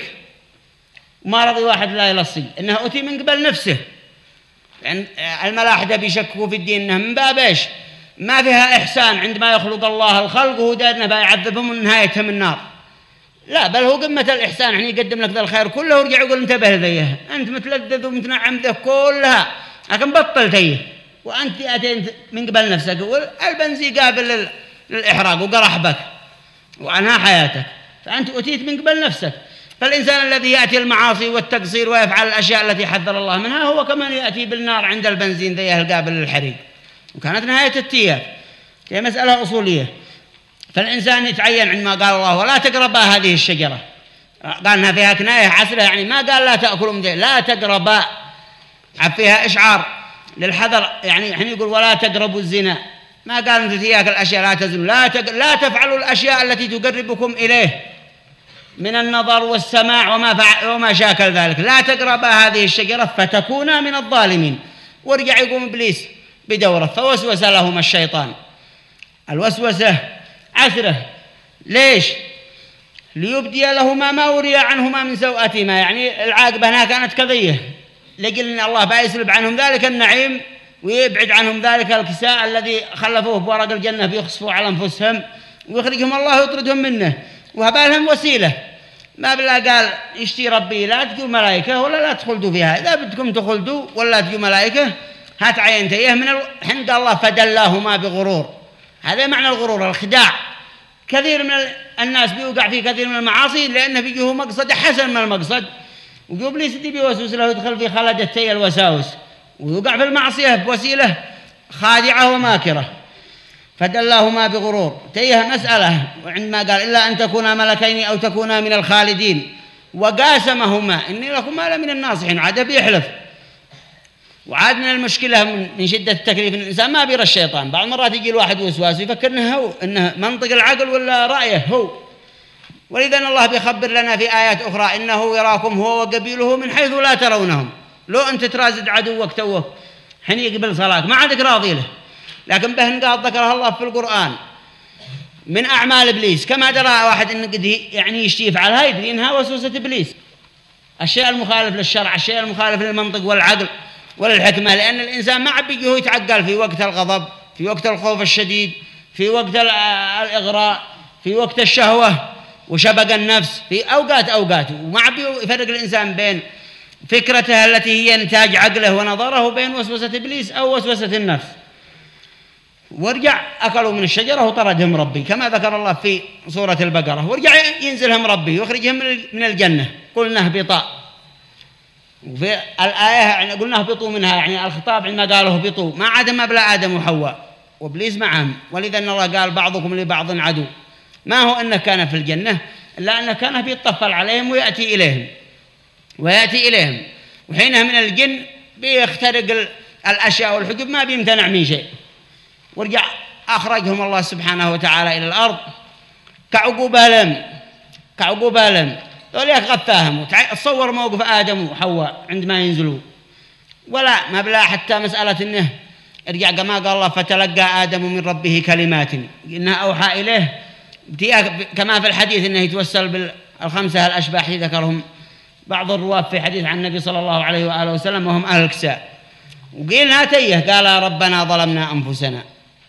Speaker 1: وما رضي واحد لا يلصي، إنه أتي من قبل نفسه. يعني الملاحدة بيشككوا في الدين إنه من باب إيش؟ ما فيها إحسان عندما يخلق الله الخلق وهو دار إنه بيعذبهم ونهايتهم النار، لا بل هو قمة الإحسان، يعني يقدم لك ذا الخير كله ورجع يقول انتبه ذيه، أنت متلذذ ومتنعم ذه كلها لكن بطل تيه، وأنت أتيت من قبل نفسك، والبنزين قابل للإحراق وقرح بك وعنها حياتك، فأنت أتيت من قبل نفسك. فالإنسان الذي يأتي المعاصي والتقصير ويفعل الأشياء التي حذر الله منها هو كمان يأتي بالنار عند البنزين ذيه القابل للحريق، وكانت نهاية التياب. هي مسألة أصولية. فالإنسان يتعين عندما قال الله ولا تقربا هذه الشجرة، قال أنها فيها كناية عسرة، يعني ما قال لا تأكلوا من لا تقربا، فيها إشعار للحذر، يعني حين يقول ولا تقربوا الزنا، ما قال أنت تياك الأشياء لا تزنوا، لا تفعلوا الأشياء التي تقربكم إليه من النظر والسماع وما شاكل ذلك، لا تقربا هذه الشجرة فتكونا من الظالمين. ورجع يقوم إبليس بدوره، فوسوس لهما الشيطان. الوسوسة عسرة، ليش؟ ليبدي لهما ما وري عنهما من سوءاتهما، يعني العاقبة هنا كانت كذية، لقل الله بيسلب عنهم ذلك النعيم ويبعد عنهم ذلك الكساء الذي خلفوه بورق الجنة بيخصفوا على أنفسهم، ويخرجهم الله ويطردهم منه، وهبالهم وسيلة. ما بالله قال يشتي ربي لا تجوا ملائكة ولا لا تخلدوا فيها، إذا بدكم تخلدوا ولا تجوا ملائكة هات عينتيه من حين قال الله فدلاهما بغرور. هذا معنى الغرور، الخداع. كثير من الناس بيوقع في كثير من المعاصي لأنه بيجيه مقصد حسن من المقصد، ويجوا إبليس بيوسوس له يدخل في خلدتي الوساوس ويوقع في المعصية بوسيلة خادعة وماكرة. فدلاهما بغرور. تيه مسألة عندما قال إلا أن تكونا ملكين أو تكونا من الخالدين، وقاسمهما إني لكما لمن الناصحين. عاد بيحلف. وعاد من المشكلة من شدة التكليف إن الإنسان ما بيرى الشيطان. بعض المرات يجي الواحد وسواس يفكر إنه منطق العقل ولا رأيه هو. ولذا الله بيخبر لنا في آيات أخرى إنه يراكم هو وقبيله من حيث لا ترونهم. لو أنت ترازد عدوك توه حين يقبل صلاة ما عادك راضي له، لكن به نقاط ذكرها الله في القرآن من أعمال إبليس. كما درى واحد إن قد يعني يشتي يفعلها يدري إنها وسوسة إبليس، الشيء المخالف للشرع، الشيء المخالف للمنطق والعقل وللحكمة. لأن الإنسان ما عاد بيجي هو يتعقل في وقت الغضب، في وقت الخوف الشديد، في وقت الإغراء، في وقت الشهوة وشبق النفس، في أوقات وما عاد يفرق الإنسان بين فكرته التي هي نتاج عقله ونظره وبين وسوسة إبليس أو وسوسة النفس. ورجع أكلوا من الشجرة وطردهم ربي كما ذكر الله في سورة البقرة. ورجع ينزلهم ربي ويخرجهم من الجنة. قلنا اهبطا، وفي الآية يعني قلنا اهبطوا منها، يعني الخطاب عندما قالوا اهبطوا ما عاد مبلغ آدم وحواء وإبليس معهم. ولذا أن الله قال بعضكم لبعض عدو. ما هو أنه كان في الجنة إلا أنه كان بيتطفل عليهم ويأتي إليهم وحينها من الجن بيخترق الأشياء والحجب ما بيمتنع من شيء. ورجع أخرجهم الله سبحانه وتعالى إلى الأرض كعقوبة لهم. ذوليك غفاهم. تصور موقف آدم وحواء عندما ينزلوا ولا مبلغ حتى مسألة إنه ارجع كما قال الله فتلقى آدم من ربه كلمات إنه أوحى إليه كما في الحديث إنه يتوسل بالخمسة الأشباح ذكرهم بعض الرواة في حديث عن النبي صلى الله عليه وآله وسلم وهم أهل الكساء. وقيلنا تيه قال ربنا ظلمنا أنفسنا.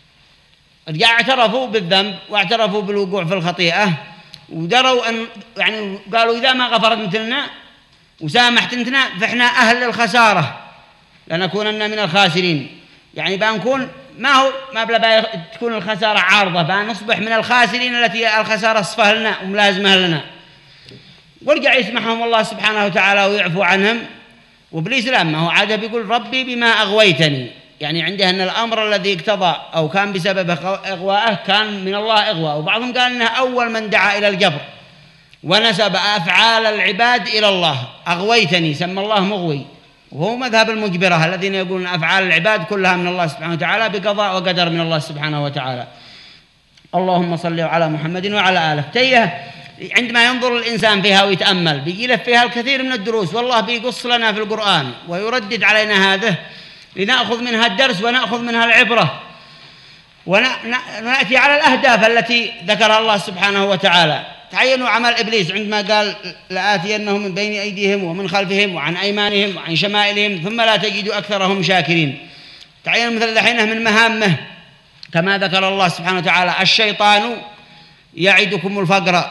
Speaker 1: رجع اعترفوا بالذنب واعترفوا بالوقوع في الخطيئة ودروا أن يعني قالوا إذا ما غفرت مثلنا وسامحت انتنا فإحنا أهل الخسارة لنكونن من الخاسرين. يعني بنكون ما بلا تكون الخسارة عارضة، بنصبح من الخاسرين التي الخسارة صفها لنا وملازمها لنا. ورجع يسمحهم الله سبحانه وتعالى ويعفو عنهم. وإبليس لما هو عاد بيقول ربي بما أغويتني، يعني عنده أن الأمر الذي اقتضى أو كان بسبب إغواءه كان من الله إغواء. وبعضهم قال أنه أول من دعا إلى الجبر ونسب أفعال العباد إلى الله. أغويتني سمى الله مغوي، وهو مذهب المجبرة الذين يقولون أفعال العباد كلها من الله سبحانه وتعالى بقضاء وقدر من الله سبحانه وتعالى. اللهم صل على محمد وعلى آله. تيه عندما ينظر الإنسان فيها ويتأمل بيجي فيها الكثير من الدروس، والله بيقص لنا في القرآن ويردد علينا هذا لنأخذ منها الدرس ونأخذ منها العبرة ونأتي على الأهداف التي ذكرها الله سبحانه وتعالى. تعينوا عمل إبليس عندما قال لآتينهم من بين أيديهم ومن خلفهم وعن أيمانهم وعن شمائلهم ثم لا تجد أكثرهم شاكرين. تعين مثل دحينه من مهامه كما ذكر الله سبحانه وتعالى الشيطان يعدكم الفقر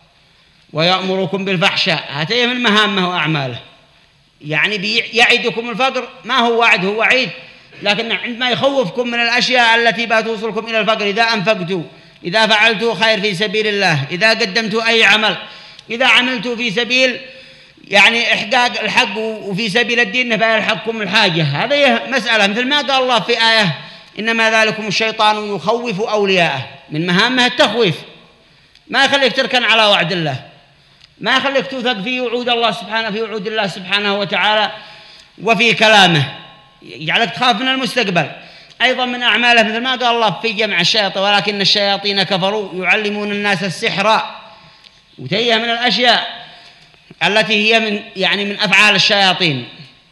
Speaker 1: ويأمركم بالفحشاء. هذه من مهامه وأعماله. يعني يعدكم الفقر ما هو وعد، هو وعيد، لكن عندما يخوفكم من الأشياء التي بتوصلكم إلى الفقر، إذا أنفقتوا، إذا فعلتوا خير في سبيل الله، إذا قدمتوا أي عمل، إذا عملتوا في سبيل يعني إحقاق الحق وفي سبيل الدين نبقى يلحقكم الحاجة. هذه مسألة مثل ما قال الله في آية إنما ذلكم الشيطان يخوف أولياءه. من مهامه التخويف، ما يخليك تركن على وعد الله، ما يخليك توثق في وعود الله سبحانه، في وعود الله سبحانه وتعالى وفي كلامه، يجعلك تخاف من المستقبل. أيضا من أعماله مثل ما قال الله في جمع الشياطين ولكن الشياطين كفروا يعلمون الناس السحر. وتيه من الأشياء التي هي من أفعال الشياطين.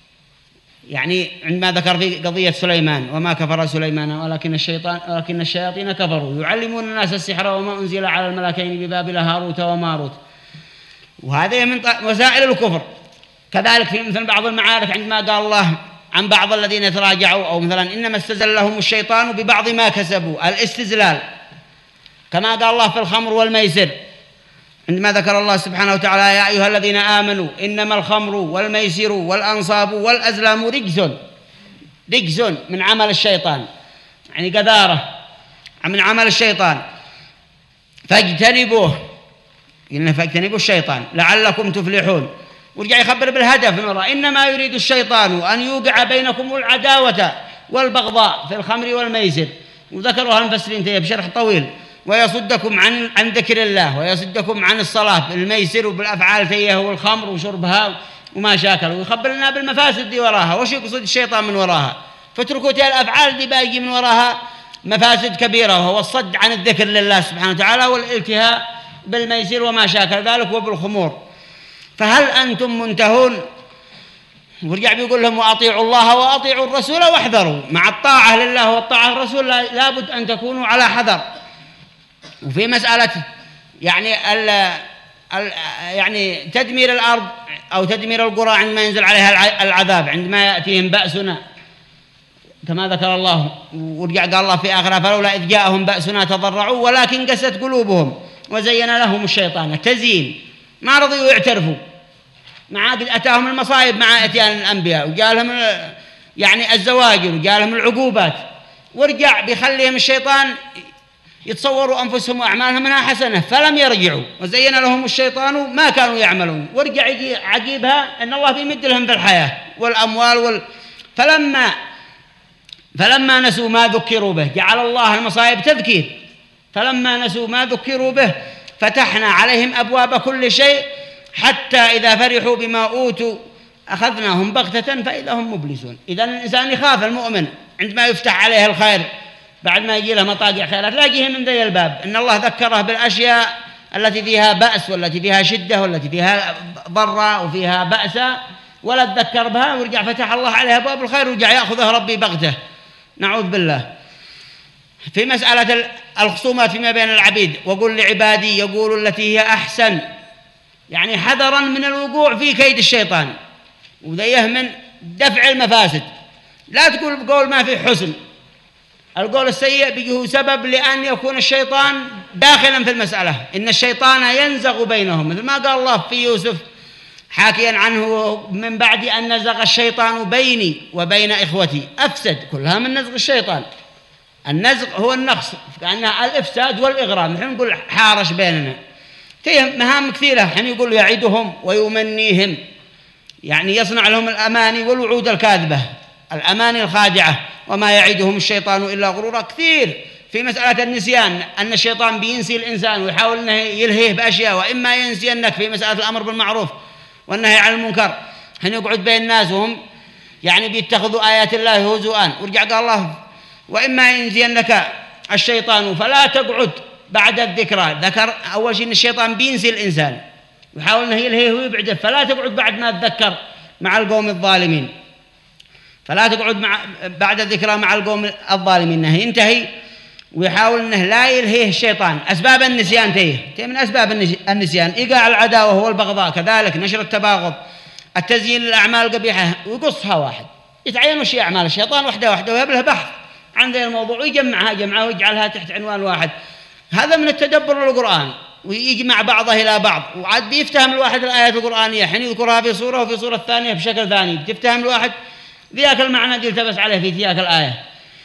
Speaker 1: يعني عندما ذكر في قضية سليمان وما كفر سليمان ولكن الشياطين كفروا يعلمون الناس السحر وما أنزل على الملكين ببابل هاروت وماروت. وهذه من وسائل الكفر. كذلك في مثل بعض المعارك عندما قال الله عن بعض الذين يتراجعوا أو مثلا إنما استزلهم الشيطان ببعض ما كسبوا، الاستزلال كما قال الله في الخمر والميسر عندما ذكر الله سبحانه وتعالى يا أيها الذين آمنوا إنما الخمر والميسر والأنصاب والأزلام رجس من عمل الشيطان، يعني قذارة من عمل الشيطان فاجتنبوه الشيطان لعلكم تفلحون. ورجع يخبر بالهدف مرة إنما يريد الشيطان أن يوقع بينكم العداوة والبغضاء في الخمر والميسر وذكروها المفسرين بشرح طويل. ويصدكم عن ذكر الله، ويصدكم عن الصلاة، الميسر وبالأفعال تيه والخمر وشربها وما شاكل، ويخبرنا بالمفاسد دي وراها. وش يقصد الشيطان من وراها؟ فاتركوا الأفعال دي باقي من وراها مفاسد كبيرة، وهو الصد عن الذكر لله سبحانه وتعالى والالتهاء بالميسر وما شاكل ذلك وبالخمور. فهل أنتم منتهون؟ ورجع بيقول لهم وأطيعوا الله وأطيعوا الرسول واحذروا. مع الطاعة لله والطاعة للرسول لابد أن تكونوا على حذر. وفي مسألة يعني تدمير الأرض أو تدمير القرى عندما ينزل عليها العذاب، عندما يأتيهم بأسنا كما ذكر الله. ورجع قال الله في آخرها فلولا إذ جاءهم بأسنا تضرعوا ولكن قست قلوبهم وزين لهم الشيطان التزيين، ما رضيوا يعترفوا مع قد أتاهم المصائب مع أتيان الأنبياء وجالهم يعني الزواجر وجالهم العقوبات. ورجع بيخليهم الشيطان يتصوروا أنفسهم وأعمالهم منها حسنة فلم يرجعوا، وزين لهم الشيطان ما كانوا يعملون. ورجع يجي عجيبها أن الله بيمد لهم بالحياة والأموال فلما نسوا ما ذكروا به جعل الله المصائب تذكير. فلما نسوا ما ذكروا به فتحنا عليهم أبواب كل شيء حتى إذا فرحوا بما أوتوا أخذناهم بغتة فإذا هم مبلسون. إذن الإنسان يخاف المؤمن عندما يفتح عليه الخير بعد ما يجي له مطاقع خيرات لا يجيه من ذي الباب، إن الله ذكره بالأشياء التي فيها بأس والتي فيها شدة والتي فيها ضرة وفيها بأسا ولا تذكر بها، ورجع فتح الله عليها أبواب الخير ورجع يأخذه ربي بغته، نعوذ بالله. في مسألة الخصومات فيما بين العبيد وقل لعبادي يقول التي هي أحسن، يعني حذرا من الوقوع في كيد الشيطان وذيه من دفع المفاسد. لا تقول بقول ما في حسن، القول السيء بيجيه سبب لأن يكون الشيطان داخلا في المسألة، إن الشيطان ينزغ بينهم، مثل ما قال الله في يوسف حاكيا عنه من بعد أن نزغ الشيطان بيني وبين إخوتي أفسد، كلها من نزغ الشيطان. النزغ هو النقص، كأنها الإفساد والإغراء. نحن نقول حارش بيننا فيهم مهام كثيرة، حين يقول يعدهم ويمنيهم، يعني يصنع لهم الأماني والوعود الكاذبة، الأماني الخادعة، وما يعدهم الشيطان إلا غرورا. كثير في مسألة النسيان أن الشيطان بينسي الإنسان ويحاول أنه يلهيه بأشياء، وإما ينسي أنك في مسألة الأمر بالمعروف والنهي عن المنكر، حين يقعد بين الناس وهم يعني بيتخذوا آيات الله هزوءا. ورجع قال الله وإما ينسينك الشيطان فلا تقعد بعد الذكرى. ذكر أول شيء أن الشيطان بينسي الإنسان ويحاول أنه يلهيه ويبعده، فلا تقعد بعد ما تذكر مع القوم الظالمين، فلا تقعد بعد الذكرى مع القوم الظالمين، أنه ينتهي ويحاول أنه لا يلهيه الشيطان. أسباب النسيان تيه من أسباب النسيان إيقاع العداوة والبغضاء، كذلك نشر التباغض، التزيين للأعمال القبيحة ويقصها واحد، يتعين وش أعمال الشيطان وحده ويبله بحث عن ذا الموضوع ويجمعها ويجعلها تحت عنوان واحد. هذا من التدبر للقرآن ويجمع بعضه إلى بعض. وعاد بيفتهم الواحد الآيات القرآنية حين يذكرها في صورة وفي صورة ثانية بشكل ثاني، بتفتهم الواحد ذاك المعنى اللي يلتبس عليه في ذاك الآية.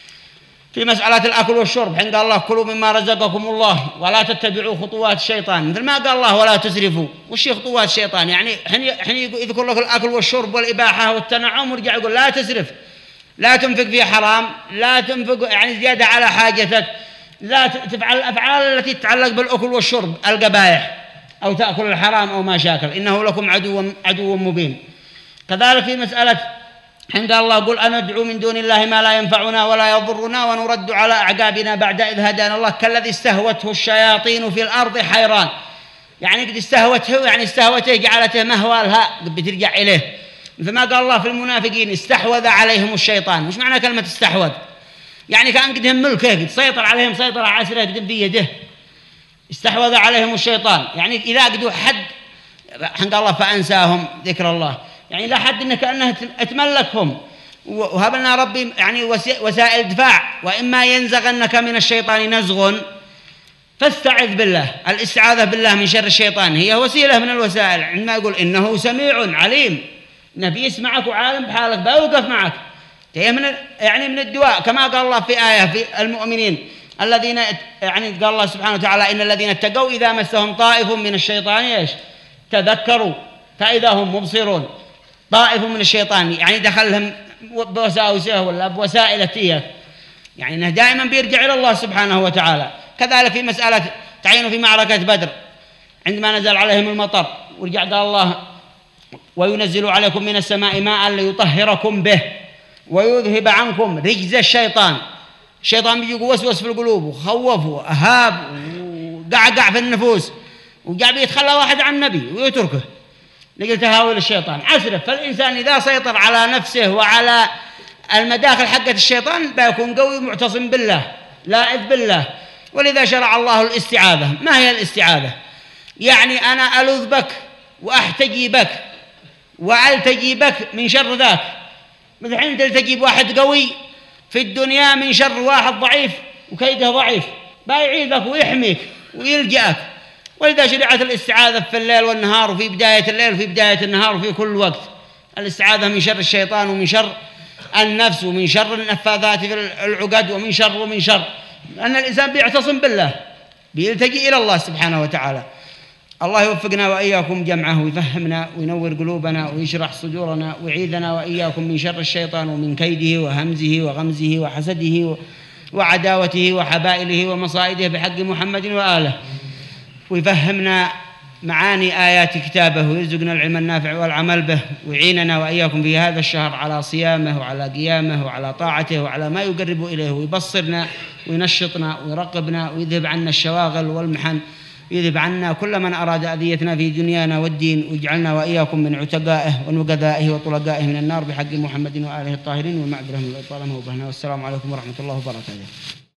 Speaker 1: في مسألة الأكل والشرب حين قال الله كلوا مما رزقكم الله ولا تتبعوا خطوات الشيطان، مثل ما قال الله ولا تسرفوا. وش خطوات الشيطان؟ يعني حين يذكر لك الأكل والشرب والإباحة والتنعم ورجع يقول لا تسرف، لا تنفق في حرام، لا تنفق يعني زيادة على حاجتك، لا تفعل الأفعال التي تتعلق بالأكل والشرب القبائح أو تأكل الحرام أو ما شاكل، إنه لكم عدو مبين. كذلك في مسألة حين قال الله قل أنا ندعو من دون الله ما لا ينفعنا ولا يضرنا ونرد على أعقابنا بعد إذ هدانا الله كالذي استهوته الشياطين في الأرض حيران. يعني قد استهوته، يعني استهوته جعلته مهوى لها بترجع إليه، مثل ما قال الله في المنافقين استحوذ عليهم الشيطان. وش معنى كلمة استحوذ؟ يعني كان قدهم ملكه، قد سيطر عليهم سيطرة عسرة قدم بيده. استحوذ عليهم الشيطان يعني إذا قدوا حد حين قال الله فأنساهم ذكر الله، يعني لا حد إنك أنها تملكهم. وهب لنا ربي يعني وسائل دفاع، وإما ينزغنك من الشيطان نزغ فاستعذ بالله. الاستعاذة بالله من شر الشيطان هي وسيلة من الوسائل، عندما يقول إنه سميع عليم، نبي يسمعك وعالم بحالك بيوقف معك، يعني من الدواء. كما قال الله في آية في المؤمنين الذين يعني قال الله سبحانه وتعالى إن الذين اتقوا إذا مسهم طائف من الشيطان إيش تذكروا فإذا هم مبصرون. طائف من الشيطان يعني دخلهم بوساوسه ولا بوسائل تيه يعني أنه دائما بيرجع إلى الله سبحانه وتعالى. كذلك في مسألة تعينوا في معركة بدر عندما نزل عليهم المطر، ورجع قال الله وينزل عليكم من السماء ماء ليطهركم به ويذهب عنكم رجز الشيطان. الشيطان بيجي يوسوس في القلوب وخوف وأهاب وقعقع في النفوس، وجاء بيتخلى واحد عن النبي ويتركه لقل تهاول الشيطان عسرف. فالإنسان إذا سيطر على نفسه وعلى المداخل حقة الشيطان بيكون قوي معتصم بالله لاذ بالله. ولذا شرع الله الاستعاذة. ما هي الاستعاذة؟ يعني أنا ألوذ بك وأحتجي بك وألتجي بك من شر ذاك. مثل حين تلتجي بواحد قوي في الدنيا من شر واحد ضعيف وكيده ضعيف، بيعيذك ويحميك ويلجأك. ولذا شرعت الاستعاذة في الليل والنهار، وفي بداية الليل وفي بداية النهار وفي كل وقت. الاستعاذة من شر الشيطان ومن شر النفس ومن شر النفاذات في العقد ومن شر، لأن الإنسان بيعتصم بالله بيلتجي إلى الله سبحانه وتعالى. الله يوفقنا وإياكم جمعه ويفهمنا وينور قلوبنا ويشرح صدورنا ويعيذنا وإياكم من شر الشيطان ومن كيده وهمزه وغمزه وحسده وعداوته وحبائله ومصائده بحق محمد وآله، ويفهمنا معاني آيات كتابه ويرزقنا العلم النافع والعمل به، ويعيننا وإياكم في هذا الشهر على صيامه وعلى قيامه وعلى طاعته وعلى ما يقرب إليه، ويبصرنا وينشطنا ويرقبنا ويذهب عنا الشواغل والمحن، يذهب عنا كل من أراد أذيتنا في دنيانا والدين، ويجعلنا وإياكم من عتقائه ونقذائه وطلقائه من النار بحق محمد وآله الطاهرين، والمعذرة من الإطالة وبهنا. والسلام عليكم ورحمة الله وبركاته.